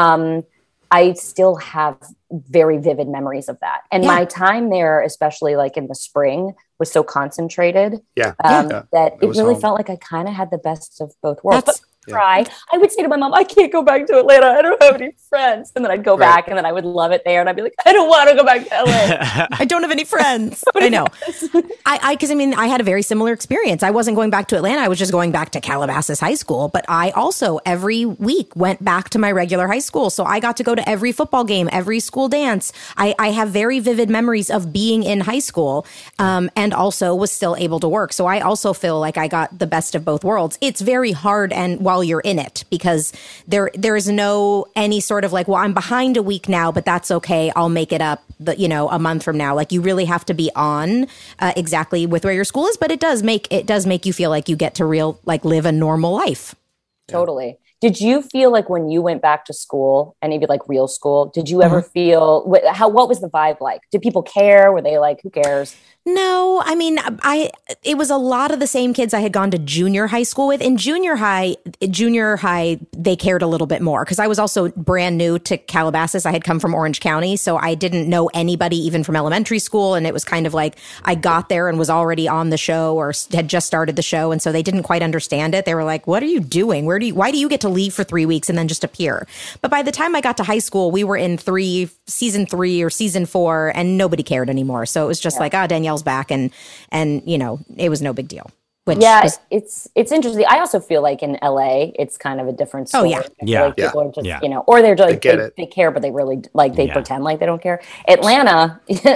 I still have very vivid memories of that. And my time there, especially like in the spring, was so concentrated that it really felt like I kind of had the best of both worlds. Cry. I would say to my mom, I can't go back to Atlanta. I don't have any friends. And then I'd go back and then I would love it there. And I'd be like, I don't want to go back to LA. I don't have any friends. I know. Because I mean, I had a very similar experience. I wasn't going back to Atlanta. I was just going back to Calabasas High School. But I also every week went back to my regular high school. So I got to go to every football game, every school dance. I have very vivid memories of being in high school and also was still able to work. So I also feel like I got the best of both worlds. It's very hard and while you're in it, because there is no any sort of like, well, I'm behind a week now, but that's okay. I'll make it up, a month from now. Like you really have to be on exactly with where your school is, but it does make you feel like you get to live a normal life. Totally. Did you feel like when you went back to school, any of you like real school, did you ever feel what was the vibe like? Did people care? Were they like, who cares? No, I mean, it was a lot of the same kids I had gone to junior high school with. In junior high, they cared a little bit more because I was also brand new to Calabasas. I had come from Orange County, so I didn't know anybody even from elementary school. And it was kind of like I got there and was already on the show or had just started the show. And so they didn't quite understand it. They were like, what are you doing? Why do you get to leave for 3 weeks and then just appear? But by the time I got to high school, we were in season 3 or season 4 and nobody cared anymore. So it was just like, Danielle's back and it was no big deal. It's interesting. I also feel like in LA it's kind of a different story. People are just or they're like they care, but they really they pretend like they don't care. Atlanta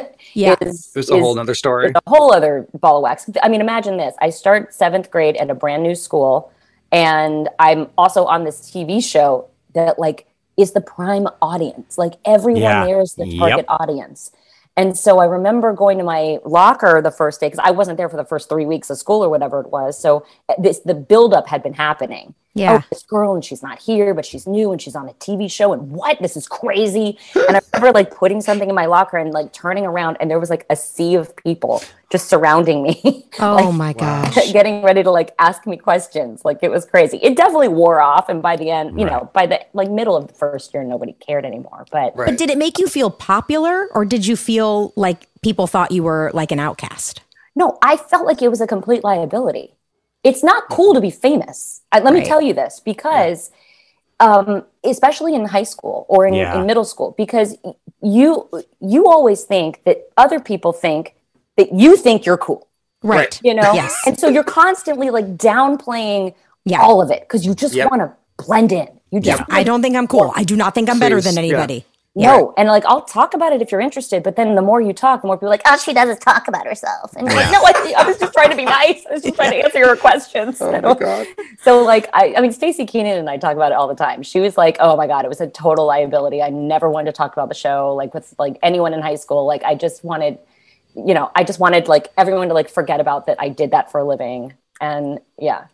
is a whole nother story. A whole other ball of wax. I mean, imagine this. I start 7th grade at a brand new school and I'm also on this TV show that like is the prime audience. Like everyone there is the target audience. And so I remember going to my locker the first day because I wasn't there for the first 3 weeks of school or whatever it was. So the buildup had been happening. Yeah. This girl and she's not here, but she's new and she's on a TV show and what? This is crazy. And I remember like putting something in my locker and like turning around and there was like a sea of people just surrounding me. Oh my gosh. Getting ready to like ask me questions. Like it was crazy. It definitely wore off. And by the end, by the like middle of the first year, nobody cared anymore. But did it make you feel popular or did you feel like people thought you were like an outcast? No, I felt like it was a complete liability. It's not cool to be famous. Let me tell you this, because especially in high school or in middle school, because you always think that other people think that you think you're cool. Right. Yes. And so you're constantly like downplaying all of it because you just want to blend in. You just I don't think I'm cool. I do not think I'm better than anybody. No, and like I'll talk about it if you're interested, but then the more you talk, the more people are like, oh, she doesn't talk about herself. And you're like, no, I was just trying to be nice. I was just trying to answer your questions. Oh my God. So like, I mean, Stacey Keenan and I talk about it all the time. She was like, oh my God, it was a total liability. I never wanted to talk about the show, like with like anyone in high school. Like I just wanted like everyone to like forget about that I did that for a living. And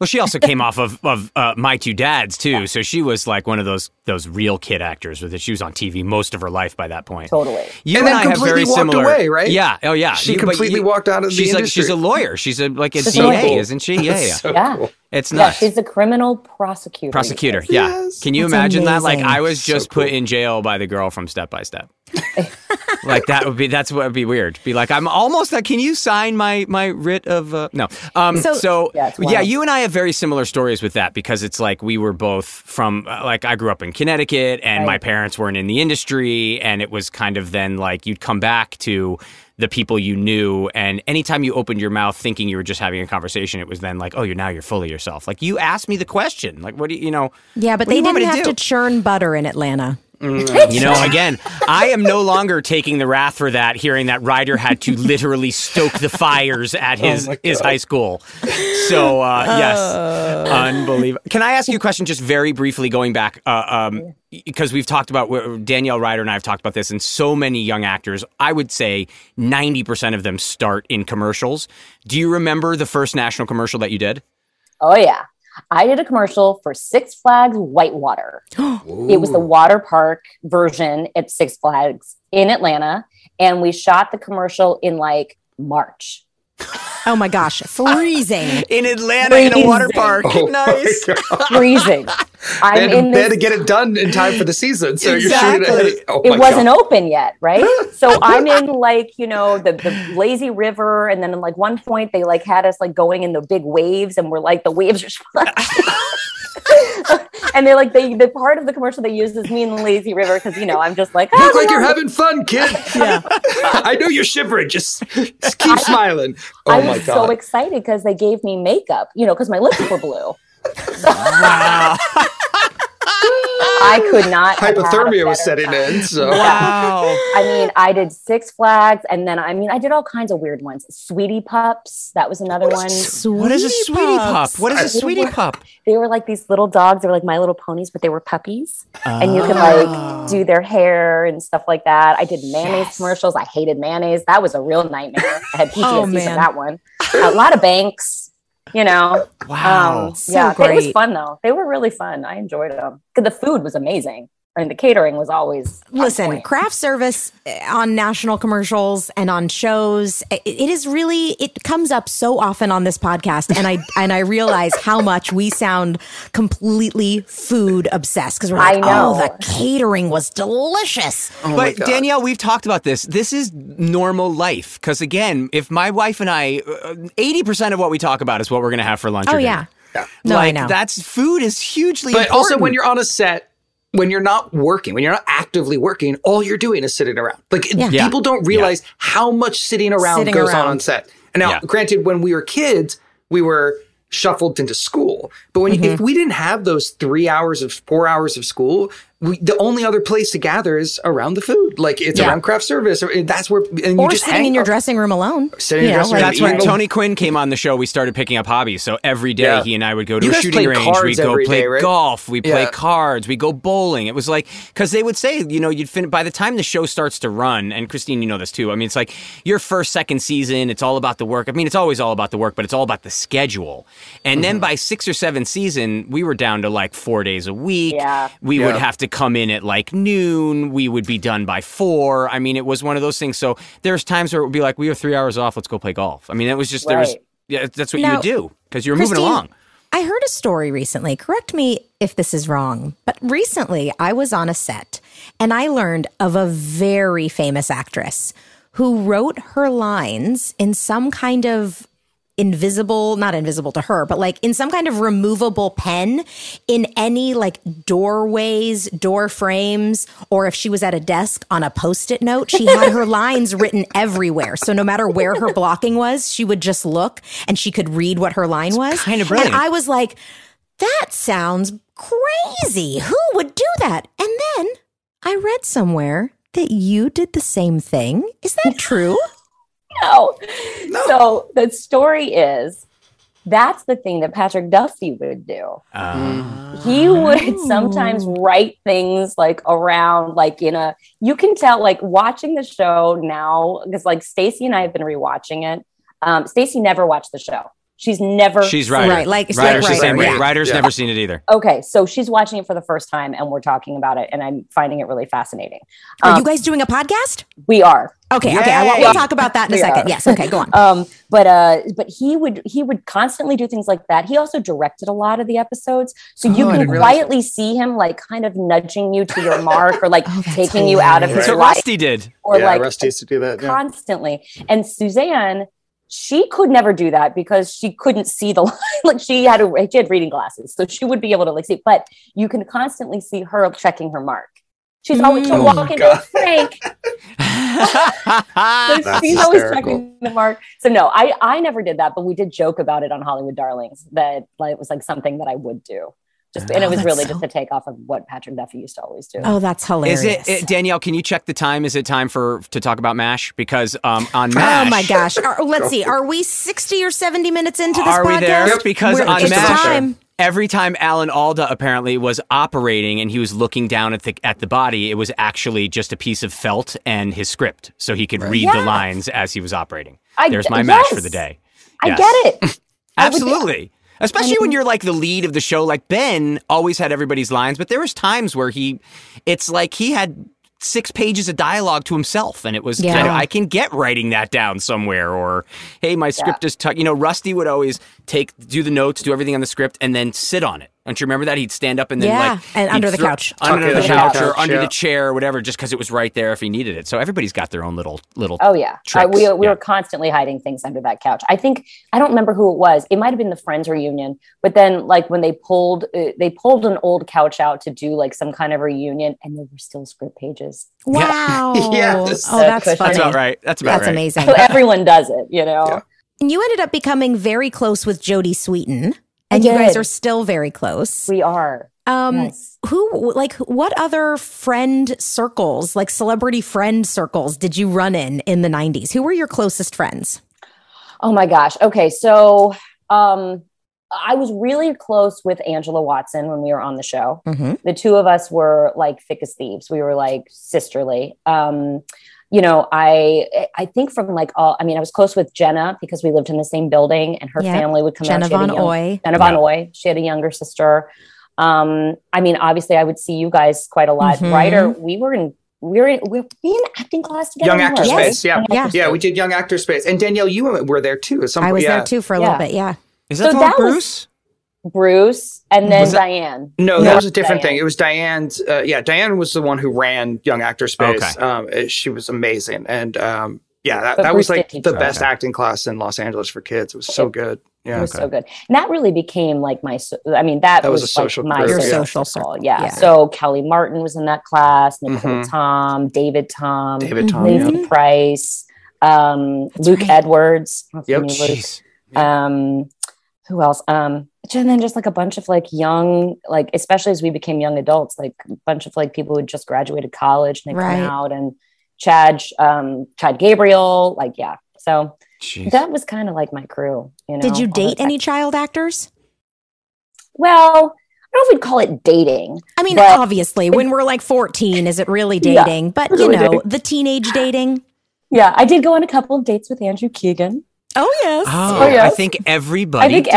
Well, she also came off of My Two Dads too, so she was like one of those real kid actors. With it, she was on TV most of her life by that point. Totally. You and and then I have very walked similar. Away, right? Yeah. Oh, yeah. She completely walked out of the industry. She's a lawyer. She's a so DA, cool. isn't she? Yeah. So Yeah. cool. It's nuts. Yeah, she's a criminal prosecutor. Yeah. Yes. Can you That's imagine that? Like, amazing. I was just So cool. put in jail by the girl from Step by Step. Like that's what would be weird. Be like, I'm almost like, can you sign my writ of no? So Yeah, it's wild. you and I have very similar stories with that, because it's like we were both from like, I grew up in Connecticut and my parents weren't in the industry, and it was kind of then like you'd come back to the people you knew, and anytime you opened your mouth thinking you were just having a conversation, it was then like, oh, you're full of yourself. Like, you asked me the question, like, what do you know? Yeah, but what do they you want didn't me have do? to churn butter in Atlanta. Again, I am no longer taking the wrath for that, hearing that Ryder had to literally stoke the fires at his high school. So, yes, unbelievable. Can I ask you a question just very briefly, going back, because we've talked about, Danielle Ryder and I have talked about this, and so many young actors, I would say 90% of them start in commercials. Do you remember the first national commercial that you did? Oh, yeah. I did a commercial for Six Flags Whitewater. It was the water park version at Six Flags in Atlanta. And we shot the commercial in like March. Oh my gosh, freezing. In Atlanta, in a water park. Oh Nice. Freezing. They had to get it done in time for the season. So Exactly. you're shooting it. It wasn't open yet, right? So I'm in like, the lazy river. And then at like one point they like had us like going in the big waves, and we're like, the waves are splashing. And they're like, the part of the commercial they use is me in the lazy river, because I'm just like, Look like you're having fun, kid. Yeah. I know you're shivering. Just keep smiling. Oh I my was God. so excited because they gave me makeup, because my lips were blue. Wow. I could not. have had a Hypothermia was better setting time. in. So Wow. I mean, I did Six Flags, and then I did all kinds of weird ones. Sweetie Pups, that was another one. What is a sweetie pup? What is a sweetie pup? They were like these little dogs. They were like My Little Ponies, but they were puppies, and you could like do their hair and stuff like that. I did mayonnaise commercials. I hated mayonnaise. That was a real nightmare. I had PTSD from that one. A lot of banks. Wow. Yeah, great. it was fun though. They were really fun. I enjoyed them because the food was amazing. I mean, the catering was always on Listen, point. craft service on national commercials and on shows, it comes up so often on this podcast, and I realize how much we sound completely food obsessed, because we're like, I know. oh, the catering was delicious. But Danielle, we've talked about this. This is normal life. Because again, if my wife and I, 80% of what we talk about is what we're going to have for lunch. Oh or yeah. dinner. No, Like, I know. that's food is hugely But important. also when you're on a set, when you're not working, when you're not actively working, all you're doing is sitting around. Like people don't realize how much sitting around goes on set. And now, granted, when we were kids, we were shuffled into school. But if we didn't have those 4 hours of school, the only other place to gather is around the food. Like it's around craft service. That's where, and you Or just sitting hang in your up. dressing room alone. Sitting in your dressing room. That's when eating. Tony Quinn came on the show. We started picking up hobbies. So every day he and I would go to You a guys shooting play range. cards We'd go every play day, right? golf. We play cards. We go bowling. It was like, because they would say, you'd finish by the time the show starts to run. And Christine, you know this too. I mean, it's like your first, second season. It's all about the work. I mean, it's always all about the work, but it's all about the schedule. And then by 6th or 7th season, we were down to like 4 days a week. Yeah. We would have to come in at like noon. We would be done by 4. I mean, it was one of those things. So there's times where it would be like, we have 3 hours off. Let's go play golf. I mean, it was just, that's what you Now, would do because you're moving Christine, along. I heard a story recently. Correct me if this is wrong, but recently I was on a set and I learned of a very famous actress who wrote her lines in some kind of not invisible to her, but like in some kind of removable pen in any like doorways, door frames, or if she was at a desk on a Post-it note, she had her lines written everywhere. So no matter where her blocking was, she would just look and she could read what her line was. kind of brilliant. And I was like, that sounds crazy. Who would do that? And then I read somewhere that you did the same thing. Is that true? No. So the story is, that's the thing that Patrick Duffy would do. He would sometimes write things like around, like you can tell, like watching the show now, because like Stacey and I have been rewatching it. Stacey never watched the show. She's never. She's right. Like Ryder's the same way. Yeah. Ryder's never seen it either. Okay, so she's watching it for the first time, and we're talking about it, and I'm finding it really fascinating. Are you guys doing a podcast? We are. Okay. We'll talk about that in a second. Yes. Okay. Go on. But he would constantly do things like that. He also directed a lot of the episodes, so you can quietly see him like kind of nudging you to your mark, or like taking you out of his So life. Rusty did. Or like Rusty used to do that constantly. And Suzanne, she could never do that because she couldn't see the line. Like she had reading glasses, so she would be able to like see. But you can constantly see her checking her mark. She's always walking to Frank. So she's always checking the mark. So no, I never did that, but we did joke about it on Hollywood Darlings that like it was like something that I would do. And it was really just a takeoff of what Patrick Duffy used to always do. Oh, that's hilarious. Is it Danielle? Can you check the time? Is it time to talk about MASH? Because on MASH. Oh my gosh! Let's see. Are we 60 or 70 minutes into this podcast? Are we there? Yep. Because on MASH, time. Every time Alan Alda apparently was operating and he was looking down at the body, it was actually just a piece of felt and his script, so he could read the lines as he was operating. There's my MASH for the day. Yes. I get it. Absolutely. Especially when you're like the lead of the show. Like Ben always had everybody's lines, but there was times where it's like he had 6 pages of dialogue to himself, and it was kind of, I can get writing that down somewhere, or hey, my script is Rusty would always do the notes, do everything on the script, and then sit on it. Don't you remember that? He'd stand up and then and under the couch or under the chair or whatever, just because it was right there if he needed it. So everybody's got their own little. Oh yeah, we were constantly hiding things under that couch. I don't remember who it was. It might have been the Friends reunion, but then like when they pulled an old couch out to do like some kind of reunion, and there were still script pages. Wow. Yes. Oh, that's funny. That's about right. That's amazing. So everyone does it, you know. Yeah. And you ended up becoming very close with Jodie Sweetin. And you guys are still very close. We are. Yes. What other friend circles, like celebrity friend circles, did you run in the 90s? Who were your closest friends? Oh my gosh. Okay. So, I was really close with Angela Watson when we were on the show. Mm-hmm. The two of us were like thick as thieves. We were like sisterly. You know, I think from like I was close with Jenna because we lived in the same building, and her family would come out. Jenna Von Oy. She had a younger sister. Obviously I would see you guys quite a lot. Mm-hmm. Ryder, we were in acting class together. Young Actor Space. Yeah. We did Young Actor Space. And Danielle, you were there too at some point. I was there too for a little bit. Yeah. Is that the one Bruce? Bruce and then Diane. No, that was a different thing. It was Diane's. Diane was the one who ran Young Actor Space. Okay. She was amazing, and that was like the best acting class in Los Angeles for kids. It was so good. Yeah, it was so good. And that really became like that was a social like my social circle. Yeah. So Kelly Martin was in that class. Nicole Tom, David Tom, Lindsay Price, Luke Edwards. Yep. Who else? And then just like a bunch of like young, like especially as we became young adults, like a bunch of like people who just graduated college and they come out, and Chad Gabriel, like So that was kind of like my crew. You know. Did you date any child actors? Well, I don't know if we'd call it dating. I mean, obviously, when we're like 14, is it really dating? But you know, the teenage dating. Yeah, I did go on a couple of dates with Andrew Keegan. Oh yes. I think everybody did.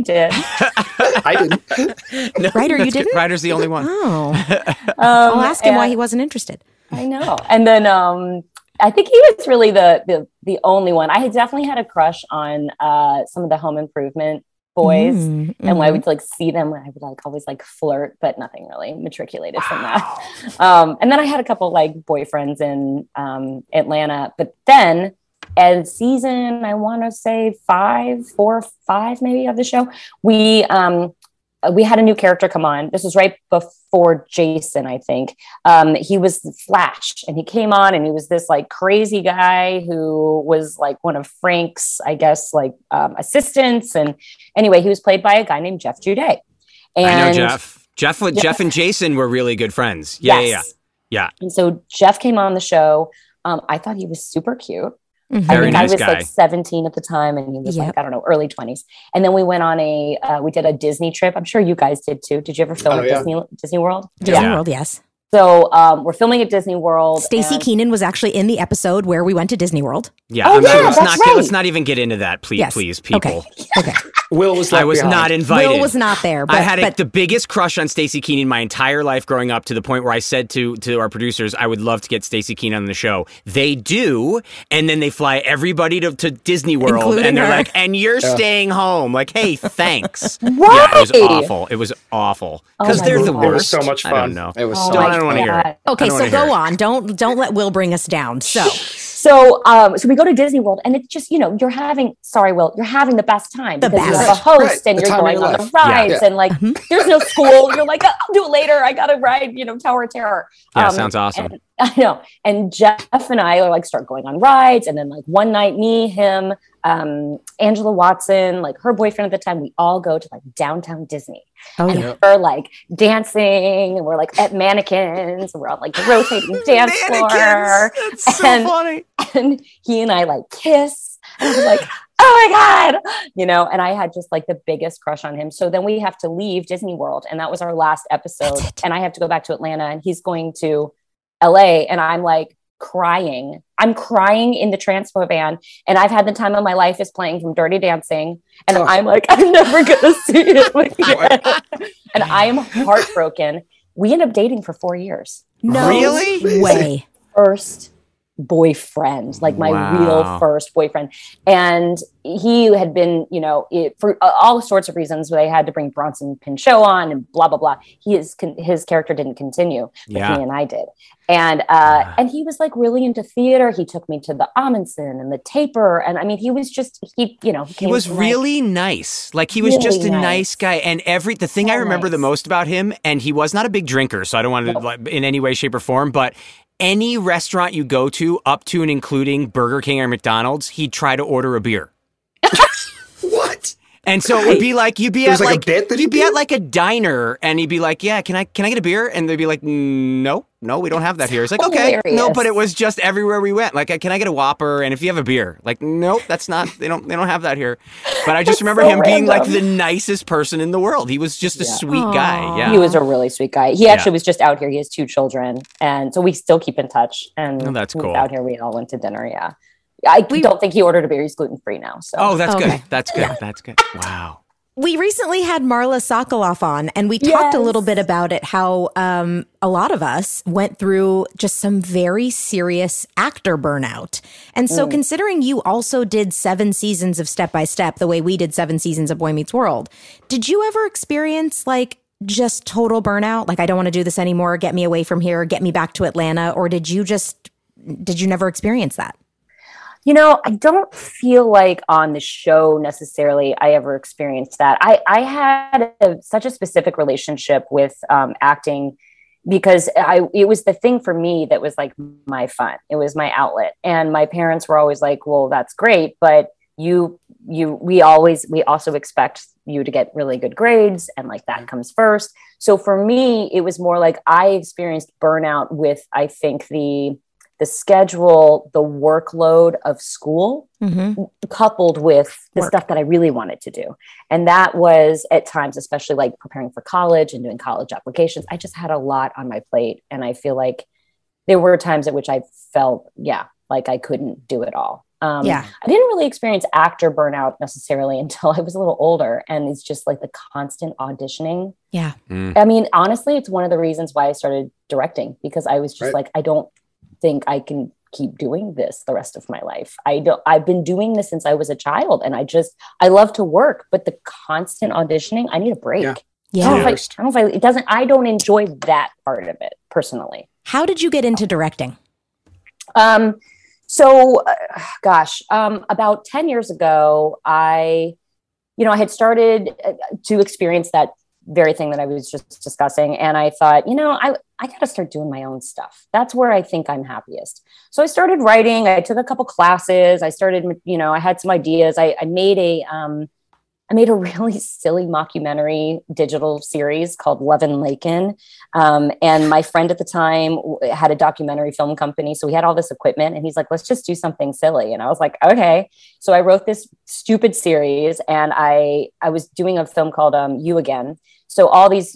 I didn't. No, Ryder, you didn't? Ryder's the only one. Oh. I'll ask him why he wasn't interested. I know. And then I think he was really the only one. I definitely had a crush on some of the Home Improvement boys. And when I would like see them, I would like always like flirt, but nothing really matriculated from that. And then I had a couple like boyfriends in Atlanta, but then as season, I want to say 4 or 5 maybe of the show, we had a new character come on. This was right before Jason, I think. He was Flash, and he came on, and he was this like crazy guy who was like one of Frank's, I guess, like assistants. And anyway, he was played by a guy named Jeff Juday. And I know Jeff. Jeff and Jason were really good friends. Yeah. And so Jeff came on the show. I thought he was super cute. Very nice guy. I was like 17 at the time, and he was like, I don't know, early 20s. And then we went on we did a Disney trip. I'm sure you guys did too. Did you ever film at Disney World? Disney World, yes. So we're filming at Disney World. Stacey Keenan was actually in the episode where we went to Disney World. Yeah, let's not even get into that, please, people. Okay. Will was I was not invited. Will was not there. But, I had the biggest crush on Stacey Keenan my entire life growing up, to the point where I said to our producers, I would love to get Stacey Keenan on the show. They do, and then they fly everybody to Disney World, including and they're her. like, and you're staying home. Like, hey, thanks. Why? Yeah, it was awful. It was awful. Because they're the worst. It was so much fun. I don't know. It was Oh so my I don't want to hear it. Okay, so go on. Don't let Will bring us down. So we go to Disney World, and it's just, you're having the best time. The because you best. have a host, and The you're time of going your on the life. rides, and like, there's no school. You're like, I'll do it later. I got to ride, Tower of Terror. Yeah, sounds awesome. And, I know. And Jeff and I are like, start going on rides. And then like one night, me, him, Angela Watson, like her boyfriend at the time, we all go to like downtown Disney. And we're like dancing, and we're like at mannequins, and we're on like the rotating dance floor. That's so funny. And he and I like kiss. And I was like, oh my God, and I had just like the biggest crush on him. So then we have to leave Disney World, and that was our last episode. And I have to go back to Atlanta, and he's going to LA, and I'm like crying. I'm crying in the transfer van, and I've Had the Time of My Life is playing from Dirty Dancing. And I'm like, I'm never going to see it again. And I am heartbroken. We ended up dating for 4 years. No Really? way. First boyfriend, like my real first boyfriend. And he had been, for all sorts of reasons, they had to bring Bronson Pinchot on and blah, blah, blah. His character didn't continue, but he and I did. And he was like really into theater. He took me to the Amundsen and the Taper. And I mean, he was just, he was really nice. Like, he was really just a nice guy. And the thing I remember nice. the most about him, and he was not a big drinker, so I don't want to like, in any way, shape, or form, but any restaurant you go to, up to and including Burger King or McDonald's, he'd try to order a beer. What? And so it would be like, you'd be at like a bit that you'd be at like a diner, and he'd be like, yeah, can I get a beer? And they'd be like, no, we don't have that here. It's like, okay, no, but it was just everywhere we went. Like, can I get a Whopper? And if you have a beer, like, nope, that's not, they don't have that here. But I just remember him being like the nicest person in the world. He was just a sweet guy. Yeah. He was a really sweet guy. He actually was just out here. He has 2 children. And so we still keep in touch. And that's cool. Out here, we all went to dinner. Yeah. I don't think he ordered a beer. He's gluten-free now. So. Oh, that's good. That's good. That's good. Wow. We recently had Marla Sokoloff on, and we talked a little bit about it, how a lot of us went through just some very serious actor burnout. And so considering you also did 7 seasons of Step by Step, the way we did 7 seasons of Boy Meets World, did you ever experience like just total burnout? Like, I don't want to do this anymore. Get me away from here. Get me back to Atlanta. Or did you never experience that? I don't feel like on the show necessarily I ever experienced that. I had such a specific relationship with acting because it was the thing for me that was like my fun. It was my outlet. And my parents were always like, well, that's great, but we also expect you to get really good grades, and like that comes first. So for me, it was more like I experienced burnout with, I think, the schedule, the workload of school, coupled with the stuff that I really wanted to do. And that was at times, especially like preparing for college and doing college applications, I just had a lot on my plate. And I feel like there were times at which I felt, like I couldn't do it all. I didn't really experience actor burnout necessarily until I was a little older. And it's just like the constant auditioning. Yeah. I mean, honestly, it's one of the reasons why I started directing, because I was just like, I don't think I can keep doing this the rest of my life. I've been doing this since I was a child, and I love to work, but the constant auditioning, I need a break. I don't enjoy that part of it personally. How did you get into directing? About 10 years ago, I had started to experience that very thing that I was just discussing. And I thought, I got to start doing my own stuff. That's where I think I'm happiest. So I started writing. I took a couple classes. I started, I had some ideas. I made a really silly mockumentary digital series called Love and Laken. And my friend at the time had a documentary film company. So we had all this equipment, and he's like, let's just do something silly. And I was like, okay. So I wrote this stupid series, and I was doing a film called You Again. So all these,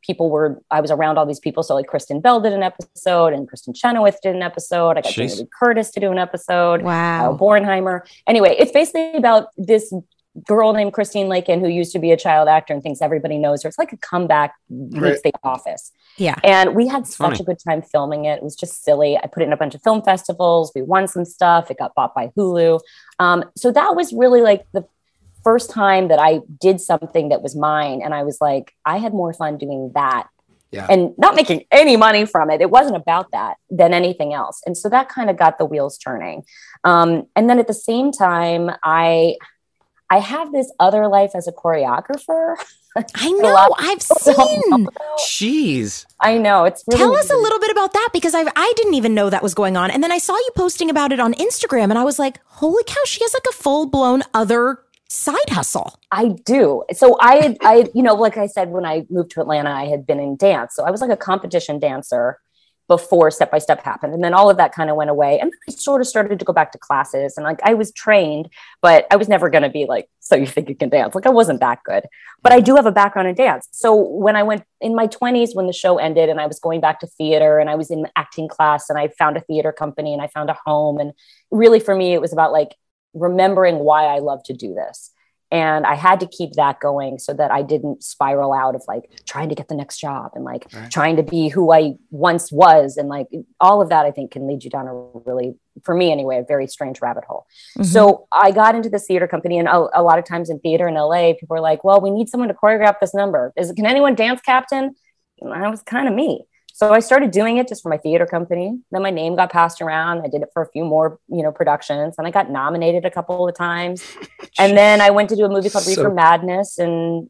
I was around all these people. So like Kristen Bell did an episode and Kristen Chenoweth did an episode. I got Jamie Lee Curtis to do an episode. Wow. Bornheimer. Anyway, it's basically about this girl named Christine Lakin who used to be a child actor and thinks everybody knows her. It's like a comeback meets The Office. Yeah. And we had such a good time filming it. It was just silly. I put it in a bunch of film festivals. We won some stuff. It got bought by Hulu. So that was really like the first time that I did something that was mine. And I was like, I had more fun doing that and not making any money from it. It wasn't about that than anything else. And so that kind of got the wheels turning. And then at the same time, I have this other life as a choreographer. I know. I've seen. Jeez. I know. It's really Tell us a little bit about that, because I didn't even know that was going on. And then I saw you posting about it on Instagram and I was like, holy cow, she has like a full blown other side hustle. I do. So I had, like I said, when I moved to Atlanta, I had been in dance. So I was like a competition dancer before Step by Step happened. And then all of that kind of went away. And I sort of started to go back to classes, and like I was trained, but I was never going to be like, so you think you can dance? Like I wasn't that good, but I do have a background in dance. So when I went in my 20s, when the show ended and I was going back to theater and I was in acting class and I found a theater company and I found a home. And really for me, it was about like remembering why I love to do this. And I had to keep that going so that I didn't spiral out of like trying to get the next job and like trying to be who I once was. And like all of that, I think, can lead you down a really, for me anyway, a very strange rabbit hole. Mm-hmm. So I got into this theater company, and a lot of times in theater in LA, people are like, well, we need someone to choreograph this number. Can anyone dance, Captain? And that was kind of me. So I started doing it just for my theater company. Then my name got passed around. I did it for a few more, productions, and I got nominated a couple of times. And then I went to do a movie called Reefer Madness in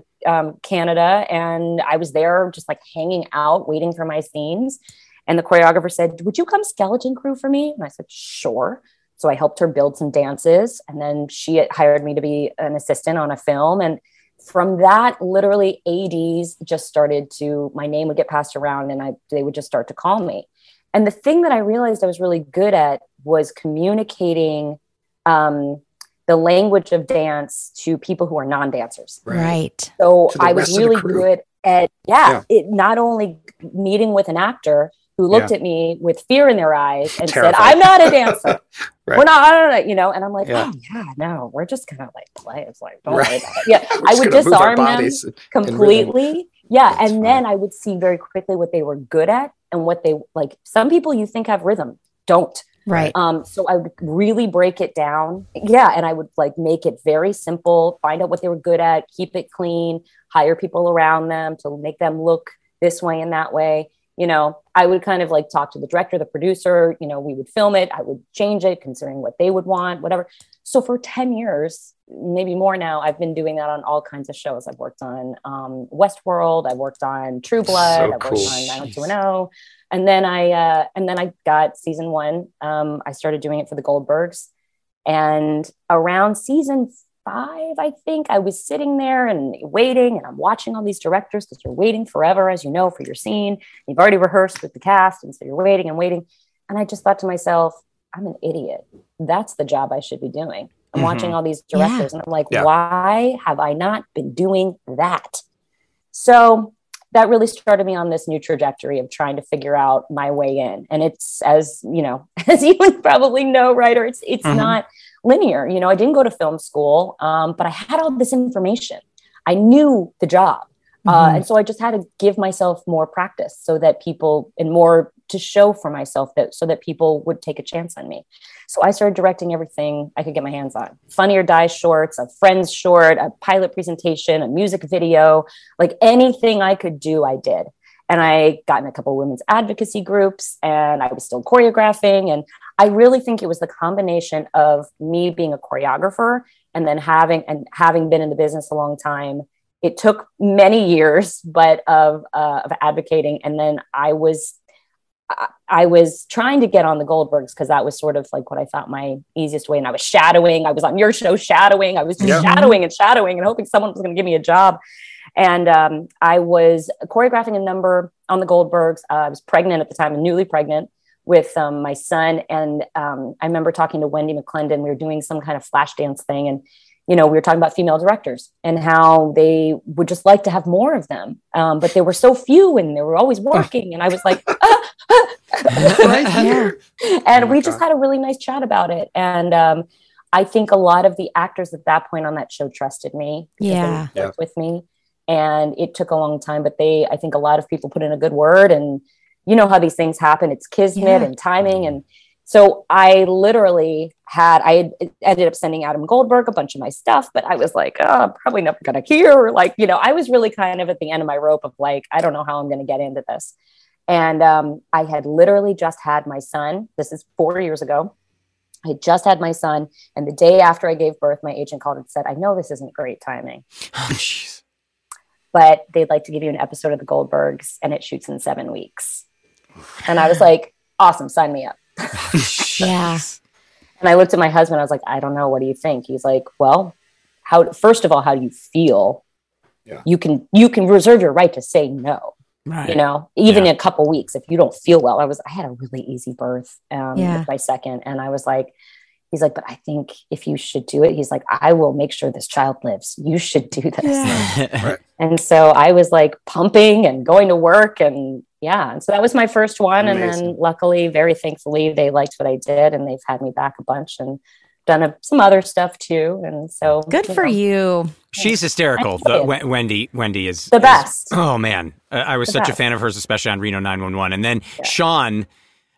Canada. And I was there just like hanging out, waiting for my scenes. And the choreographer said, would you come skeleton crew for me? And I said, sure. So I helped her build some dances. And then she hired me to be an assistant on a film. And from that, literally ADs just started to, my name would get passed around and they would just start to call me. And the thing that I realized I was really good at was communicating the language of dance to people who are non-dancers. Right. So I was really good at, it not only meeting with an actor who looked at me with fear in their eyes and said, I'm not a dancer. We're not, and I'm like, no, we're just going to like play. It's like, don't worry about it. Yeah. I would disarm them completely. Yeah. And then I would see very quickly what they were good at and what they like. Some people you think have rhythm don't. Right. So I would really break it down. Yeah. And I would like make it very simple, find out what they were good at, keep it clean, hire people around them to make them look this way and that way. I would kind of like talk to the director, the producer, we would film it. I would change it considering what they would want, whatever. So for 10 years, maybe more now, I've been doing that on all kinds of shows. I've worked on Westworld. I've worked on True Blood. I've worked on 90210. And then I got season 1. I started doing it for the Goldbergs. And around season 5, I think, I was sitting there and waiting, and I'm watching all these directors because you're waiting forever, as you know, for your scene. You've already rehearsed with the cast, and so you're waiting and waiting. And I just thought to myself, I'm an idiot. That's the job I should be doing. I'm watching all these directors, and I'm like, why have I not been doing that? So that really started me on this new trajectory of trying to figure out my way in. And it's, as as you would probably know, writer, it's not linear. I didn't go to film school, but I had all this information. I knew the job. And so I just had to give myself more practice so that people, and more to show for myself, so that people would take a chance on me. So I started directing everything I could get my hands on. Funny or Die shorts, a Friends short, a pilot presentation, a music video, like anything I could do, I did. And I got in a couple of women's advocacy groups, and I was still choreographing. And I really think it was the combination of me being a choreographer and then having been in the business a long time. It took many years, but of advocating. And then I was trying to get on the Goldbergs because that was sort of like what I thought my easiest way. And I was shadowing. I was on your show shadowing. I was just shadowing and hoping someone was going to give me a job. And I was choreographing a number on the Goldbergs. I was pregnant at the time, newly pregnant with my son. And I remember talking to Wendy McClendon. We were doing some kind of flash dance thing. And we were talking about female directors and how they would just like to have more of them. But there were so few and they were always working. And I was like, right here. And we just had a really nice chat about it. And I think a lot of the actors at that point on that show trusted me. Yeah. They worked with me. And it took a long time, but I think a lot of people put in a good word, and you know how these things happen. It's kismet and timing. And so I literally I ended up sending Adam Goldberg a bunch of my stuff, but I was like, I'm probably never going to hear. Like, I was really kind of at the end of my rope of like, I don't know how I'm going to get into this. And I had literally just had my son. This is 4 years ago. I had just had my son. And the day after I gave birth, my agent called and said, I know this isn't great timing. Oh, jeez. But they'd like to give you an episode of the Goldbergs and it shoots in 7 weeks. And I was like, awesome, sign me up. Yeah. And I looked at my husband, I was like, I don't know, what do you think? He's like, well, first of all, how do you feel? Yeah. You can reserve your right to say no. Right. Even in a couple weeks, if you don't feel well. I had a really easy birth with my second. And I was like, he's like, but I think if you should do it, he's like, I will make sure this child lives. You should do this. Yeah. Right. And so I was like pumping and going to work and and so that was my first one. Amazing. And then luckily, very thankfully, they liked what I did and they've had me back a bunch and done some other stuff too. And so good for you. She's hysterical. Wendy is the best. Oh man. I was such a fan of hers, especially on Reno 911. And then Sean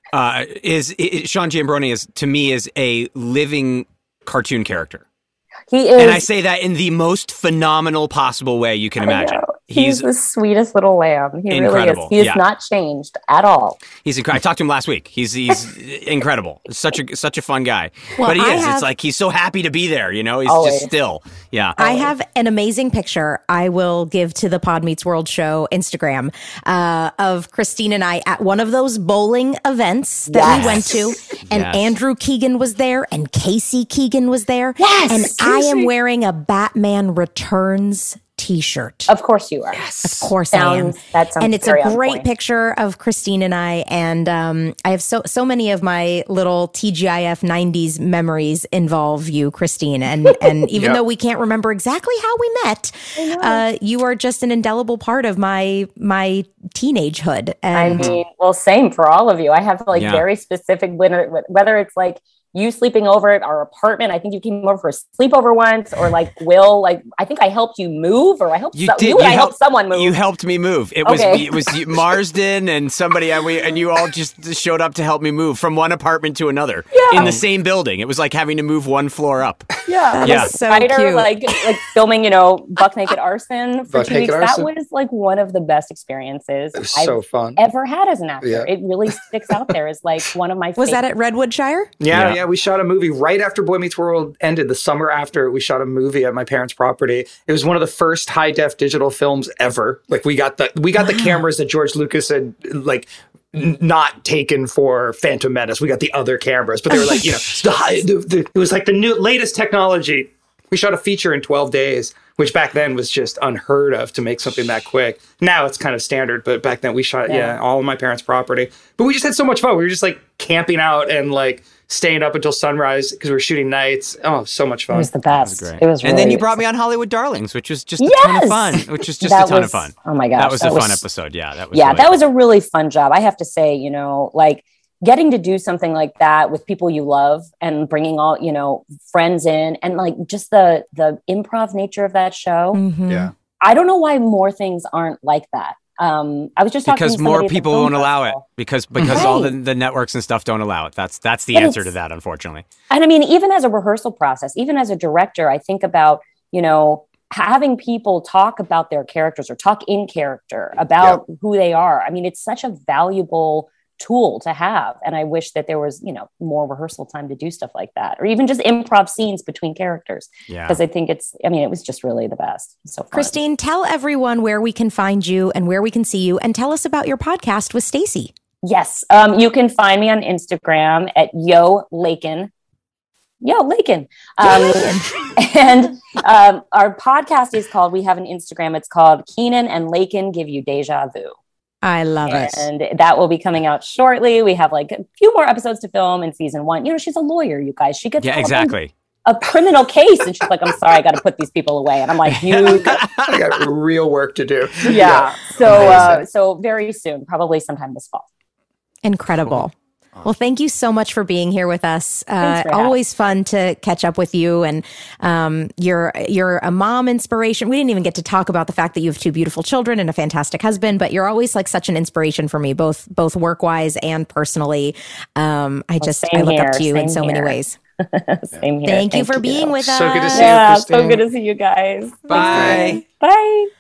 Sean Giambrone is a living cartoon character. He is. And I say that in the most phenomenal possible way you can imagine. He's the sweetest little lamb. He incredible. Really is. He has not changed at all. He's incredible. I talked to him last week. He's incredible. Such a fun guy. Well, but it's like he's so happy to be there, He's always. Just still. Yeah. I have an amazing picture I will give to the Pod Meets World show Instagram of Christine and I at one of those bowling events that we went to. And Andrew Keegan was there and Casey Keegan was there. Yes. And I am wearing a Batman Returns t-shirt. Of course you are. Yes. Of course I am. That sounds and it's a great picture of Christine and I. And I have so many of my little TGIF 90s memories involve you, Christine. And even though we can't remember exactly how we met, you are just an indelible part of my teenagehood. And I mean, well, same for all of you. I have very specific, whether it's like you sleeping over at our apartment. I think you came over for a sleepover once, or Will, I think I helped you move, or I helped helped someone move. You helped me move. It was Marsden and somebody, and you all just showed up to help me move from one apartment to another in the same building. It was like having to move one floor up. Yeah, that is so cute. Like filming, Buck Naked Arson for 2 weeks. That was one of the best experiences I've ever had as an actor. Yeah. It really sticks out there as one of my. Was that at Redwoodshire? Yeah. We shot a movie right after Boy Meets World ended. The summer after, we shot a movie at my parents' property. It was one of the first high def digital films ever. We got the cameras that George Lucas had not taken for Phantom Menace. We got the other cameras, but they were it was like the new latest technology. We shot a feature in 12 days, which back then was just unheard of to make something that quick. Now it's kind of standard, but back then we shot all of my parents' property. But we just had so much fun. We were just camping out and staying up until sunrise because we were shooting nights. Oh, so much fun. It was the best. It was and then you brought me on Hollywood Darlings, which was just a ton of fun. Oh my gosh. That was a fun episode. Yeah. That was that was a really fun job. I have to say, getting to do something like that with people you love and bringing all, friends in and just the improv nature of that show. Mm-hmm. Yeah. I don't know why more things aren't like that. I was just talking because more people won't allow it because all the networks and stuff don't allow it. That's the answer to that, unfortunately. And I mean, even as a rehearsal process, even as a director, I think about, having people talk about their characters or talk in character about who they are. I mean, it's such a valuable tool to have. And I wish that there was, more rehearsal time to do stuff like that, or even just improv scenes between characters. Because I think it was just really the best. So fun. Christine, tell everyone where we can find you and where we can see you, and tell us about your podcast with Stacey. Yes. You can find me on Instagram at Yo Lakin. And our podcast is called, we have an Instagram, it's called Keenan and Lakin Give You Deja Vu. I love it. And that will be coming out shortly. We have a few more episodes to film in season 1. She's a lawyer, you guys. She gets a criminal case. And she's like, I'm sorry, I got to put these people away. And I'm like, I got real work to do. Yeah. So very soon, probably sometime this fall. Incredible. Cool. Well, thank you so much for being here with us. Always fun to catch up with you. And you're a mom inspiration. We didn't even get to talk about the fact that you have two beautiful children and a fantastic husband, but you're always like such an inspiration for me, both work-wise and personally. I look up to you in so many ways. Same here. Thank you for being with us. So good to see you, Christine. So good to see you guys. Bye. Bye.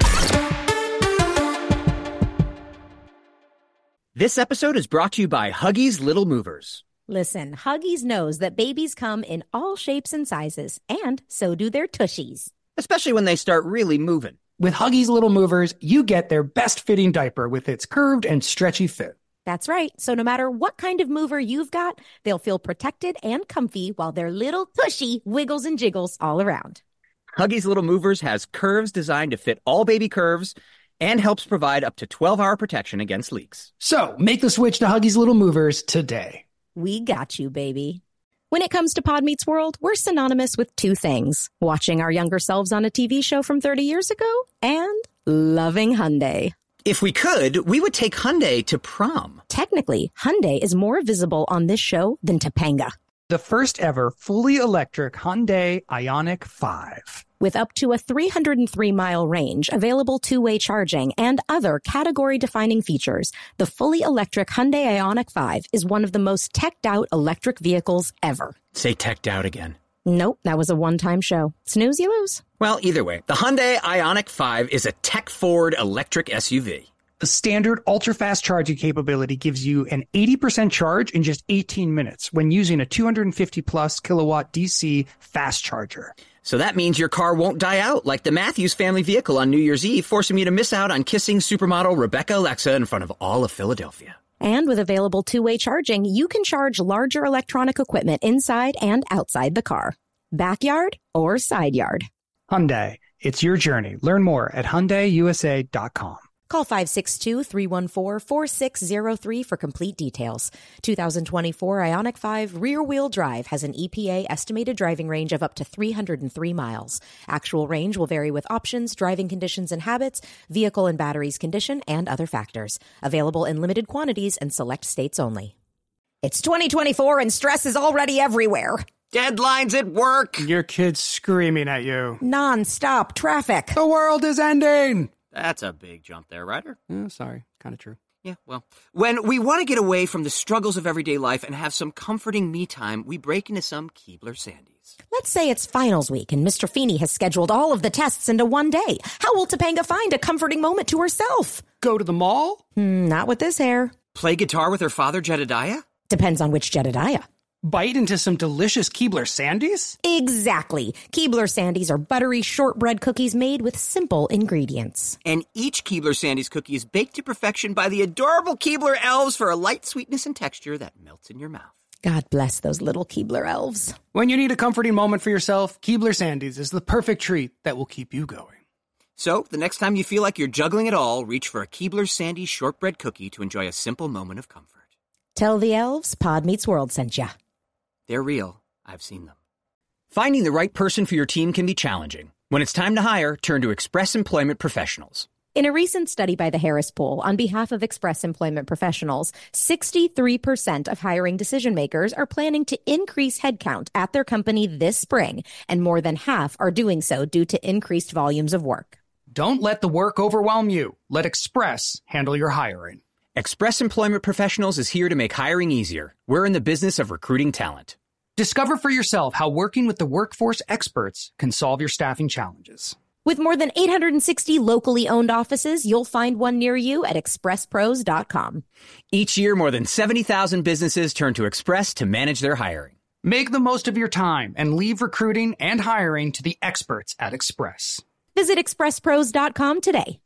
This episode is brought to you by Huggies Little Movers. Listen, Huggies knows that babies come in all shapes and sizes, and so do their tushies. Especially when they start really moving. With Huggies Little Movers, you get their best fitting diaper with its curved and stretchy fit. That's right. So no matter what kind of mover you've got, they'll feel protected and comfy while their little tushy wiggles and jiggles all around. Huggies Little Movers has curves designed to fit all baby curves and helps provide up to 12-hour protection against leaks. So make the switch to Huggies Little Movers today. We got you, baby. When it comes to Pod Meets World, we're synonymous with two things: watching our younger selves on a TV show from 30 years ago and loving Hyundai. If we could, we would take Hyundai to prom. Technically, Hyundai is more visible on this show than Topanga. The first ever fully electric Hyundai Ioniq 5. With up to a 303-mile range, available two-way charging, and other category-defining features, the fully electric Hyundai Ioniq 5 is one of the most teched-out electric vehicles ever. Say teched out again. Nope, that was a one-time show. Snooze, you lose. Well, either way, the Hyundai Ioniq 5 is a tech-forward electric SUV. The standard ultra-fast charging capability gives you an 80% charge in just 18 minutes when using a 250-plus kilowatt DC fast charger. So that means your car won't die out like the Matthews family vehicle on New Year's Eve, forcing you to miss out on kissing supermodel Rebecca Alexa in front of all of Philadelphia. And with available two-way charging, you can charge larger electronic equipment inside and outside the car. Backyard or side yard. Hyundai, it's your journey. Learn more at HyundaiUSA.com. Call 562-314-4603 for complete details. 2024 Ioniq 5 rear-wheel drive has an EPA estimated driving range of up to 303 miles. Actual range will vary with options, driving conditions and habits, vehicle and batteries condition, and other factors. Available in limited quantities and select states only. It's 2024 and stress is already everywhere. Deadlines at work. Your kid's screaming at you. Non-stop traffic. The world is ending. That's a big jump there, Ryder. Oh, sorry. Kind of true. Yeah, well, when we want to get away from the struggles of everyday life and have some comforting me time, we break into some Keebler Sandies. Let's say it's finals week and Mr. Feeney has scheduled all of the tests into one day. How will Topanga find a comforting moment to herself? Go to the mall? Not with this hair. Play guitar with her father, Jedediah? Depends on which Jedediah. Bite into some delicious Keebler Sandies? Exactly. Keebler Sandies are buttery shortbread cookies made with simple ingredients. And each Keebler Sandies cookie is baked to perfection by the adorable Keebler elves for a light sweetness and texture that melts in your mouth. God bless those little Keebler elves. When you need a comforting moment for yourself, Keebler Sandies is the perfect treat that will keep you going. So, the next time you feel like you're juggling it all, reach for a Keebler Sandies shortbread cookie to enjoy a simple moment of comfort. Tell the elves Pod Meets World sent ya. They're real. I've seen them. Finding the right person for your team can be challenging. When it's time to hire, turn to Express Employment Professionals. In a recent study by the Harris Poll, on behalf of Express Employment Professionals, 63% of hiring decision makers are planning to increase headcount at their company this spring, and more than half are doing so due to increased volumes of work. Don't let the work overwhelm you. Let Express handle your hiring. Express Employment Professionals is here to make hiring easier. We're in the business of recruiting talent. Discover for yourself how working with the workforce experts can solve your staffing challenges. With more than 860 locally owned offices, you'll find one near you at expresspros.com. Each year, more than 70,000 businesses turn to Express to manage their hiring. Make the most of your time and leave recruiting and hiring to the experts at Express. Visit expresspros.com today.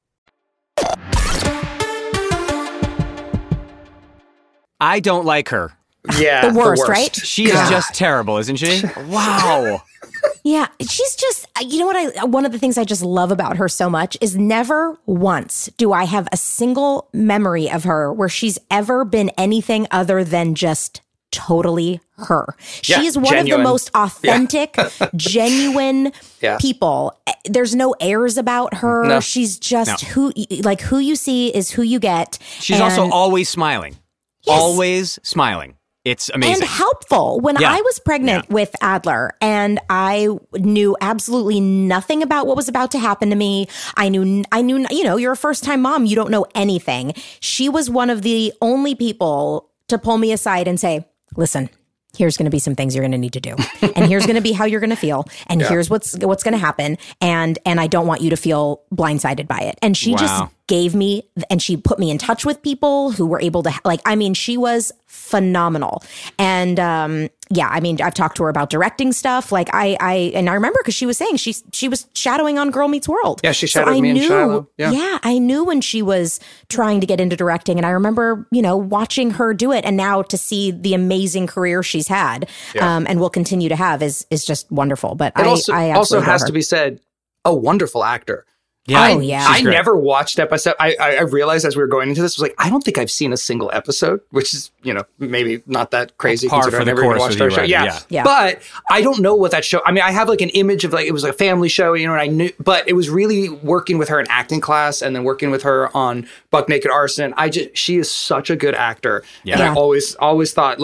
I don't like her. Yeah. The worst, right? She is just terrible, isn't she? Wow. Yeah, she's just, you know what, one of the things I just love about her so much is never once do I have a single memory of her where she's ever been anything other than just totally her. Yeah, she is one genuine. of the most authentic, genuine people. There's no airs about her. No. She's just who you see is who you get. She's also always smiling. Yes. Always smiling. It's amazing. And helpful. When I was pregnant with Adler and I knew absolutely nothing about what was about to happen to me. I knew, you're a first time mom. You don't know anything. She was one of the only people to pull me aside and say, listen, here's going to be some things you're going to need to do. And here's going to be how you're going to feel. And here's what's going to happen. And I don't want you to feel blindsided by it. And she just gave me, and she put me in touch with people who were able to, she was phenomenal. And, I've talked to her about directing stuff. I remember because she was saying she was shadowing on Girl Meets World. Yeah, she shadowed me in Shiloh. Yeah, I knew when she was trying to get into directing. And I remember, watching her do it. And now to see the amazing career she's had and will continue to have is just wonderful. But it I also has her. to be said, a wonderful actor. Yeah. I never watched episode. I realized as we were going into this, I was like, I don't think I've seen a single episode, which is, maybe not that crazy. Par for the course with you, right? Yeah. But I don't know what that show, I have an image of it was a family show, and I knew, but it was really working with her in acting class and then working with her on Buck Naked Arson. she is such a good actor. Yeah. And I always thought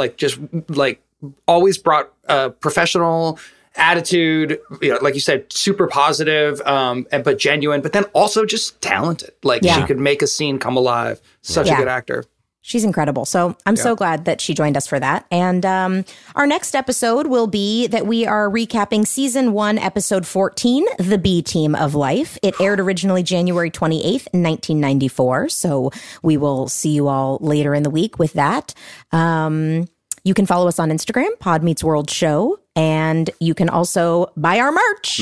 always brought professional attitude, like you said, super positive, but genuine, but then also just talented. She could make a scene come alive. Such a good actor. She's incredible. So I'm so glad that she joined us for that. And our next episode will be that we are recapping season 1, episode 14, The B Team of Life. It aired originally January 28th, 1994. So we will see you all later in the week with that. You can follow us on Instagram, Pod Meets World Show. And you can also buy our merch.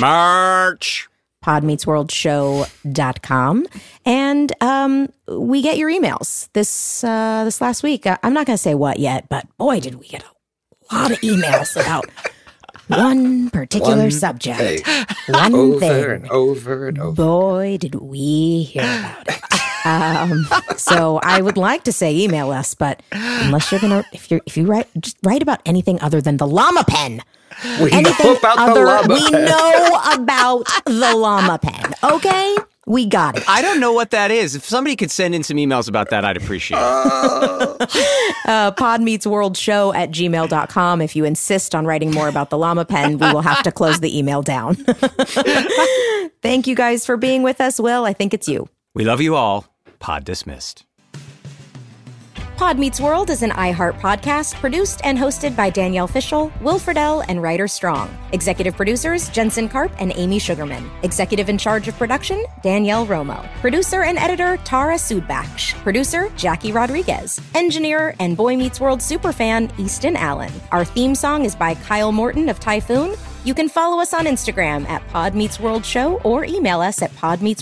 podmeetsworldshow.com. And we get your emails this last week. I'm not going to say what yet, but boy, did we get a lot of emails about one particular subject. One thing. And over and over. Boy, did we hear about it. So I would like to say email us, but unless you're going to, if you write about anything other than the llama pen. We know about the llama pen. Okay? We got it. I don't know what that is. If somebody could send in some emails about that, I'd appreciate it. podmeetsworldshow@gmail.com. If you insist on writing more about the llama pen, we will have to close the email down. Thank you guys for being with us. Will, I think it's you. We love you all. Pod dismissed. Pod Meets World is an iHeart podcast produced and hosted by Danielle Fishel, Will Friedle, and Ryder Strong. Executive producers, Jensen Karp and Amy Sugarman. Executive in charge of production, Danielle Romo. Producer and editor, Tara Sudbach. Producer, Jackie Rodriguez. Engineer and Boy Meets World superfan, Easton Allen. Our theme song is by Kyle Morton of Typhoon. You can follow us on Instagram at Pod Meets World Show or email us at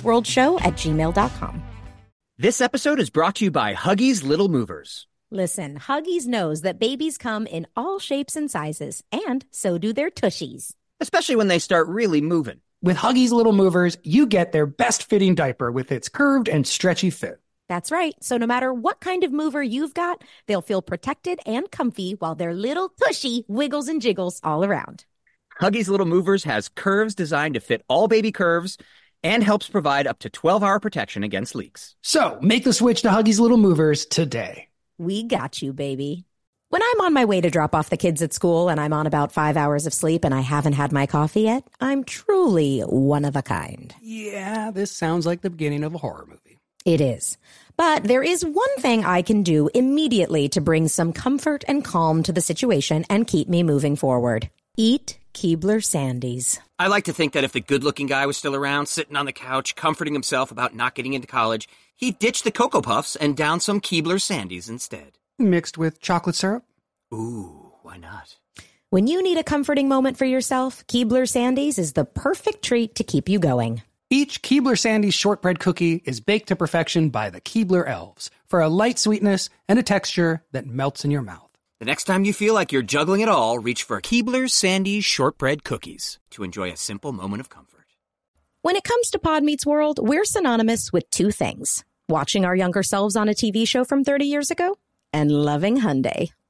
podmeetsworldshow@gmail.com. This episode is brought to you by Huggies Little Movers. Listen, Huggies knows that babies come in all shapes and sizes, and so do their tushies. Especially when they start really moving. With Huggies Little Movers, you get their best fitting diaper with its curved and stretchy fit. That's right. So no matter what kind of mover you've got, they'll feel protected and comfy while their little tushy wiggles and jiggles all around. Huggies Little Movers has curves designed to fit all baby curves and helps provide up to 12-hour protection against leaks. So make the switch to Huggies Little Movers today. We got you, baby. When I'm on my way to drop off the kids at school and I'm on about 5 hours of sleep and I haven't had my coffee yet, I'm truly one of a kind. Yeah, this sounds like the beginning of a horror movie. It is. But there is one thing I can do immediately to bring some comfort and calm to the situation and keep me moving forward. Eat Keebler Sandies. I like to think that if the good-looking guy was still around, sitting on the couch, comforting himself about not getting into college, he'd ditch the Cocoa Puffs and down some Keebler Sandies instead. Mixed with chocolate syrup? Ooh, why not? When you need a comforting moment for yourself, Keebler Sandies is the perfect treat to keep you going. Each Keebler Sandies shortbread cookie is baked to perfection by the Keebler elves for a light sweetness and a texture that melts in your mouth. The next time you feel like you're juggling it all, reach for Keebler Sandies shortbread cookies to enjoy a simple moment of comfort. When it comes to Pod Meets World, we're synonymous with two things: watching our younger selves on a TV show from 30 years ago and loving Hyundai.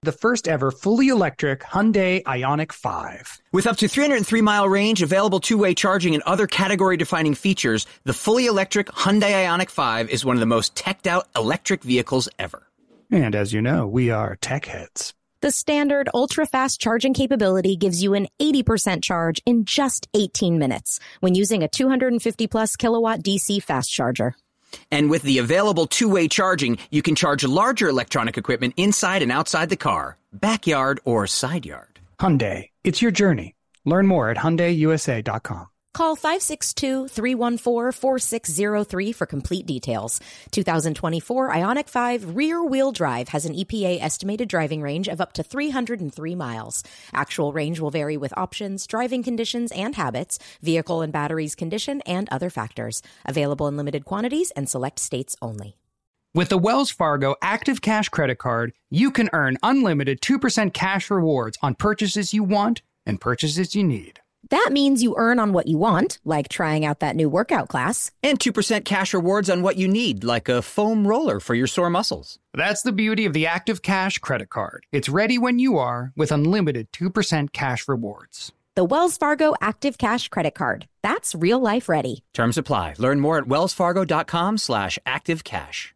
the first ever fully electric Hyundai Ioniq 5. With up to 303-mile range, available two-way charging, and other category-defining features, the fully electric Hyundai Ioniq 5 is one of the most teched-out electric vehicles ever. And as you know, we are tech heads. The standard ultra-fast charging capability gives you an 80% charge in just 18 minutes when using a 250-plus kilowatt DC fast charger. And with the available two-way charging, you can charge larger electronic equipment inside and outside the car, backyard or side yard. Hyundai, it's your journey. Learn more at HyundaiUSA.com. Call 562-314-4603 for complete details. 2024 Ioniq 5 rear-wheel drive has an EPA estimated driving range of up to 303 miles. Actual range will vary with options, driving conditions and habits, vehicle and batteries condition, and other factors. Available in limited quantities and select states only. With the Wells Fargo Active Cash Credit Card, you can earn unlimited 2% cash rewards on purchases you want and purchases you need. That means you earn on what you want, like trying out that new workout class. And 2% cash rewards on what you need, like a foam roller for your sore muscles. That's the beauty of the Active Cash Credit Card. It's ready when you are with unlimited 2% cash rewards. The Wells Fargo Active Cash Credit Card. That's real life ready. Terms apply. Learn more at wellsfargo.com/activecash.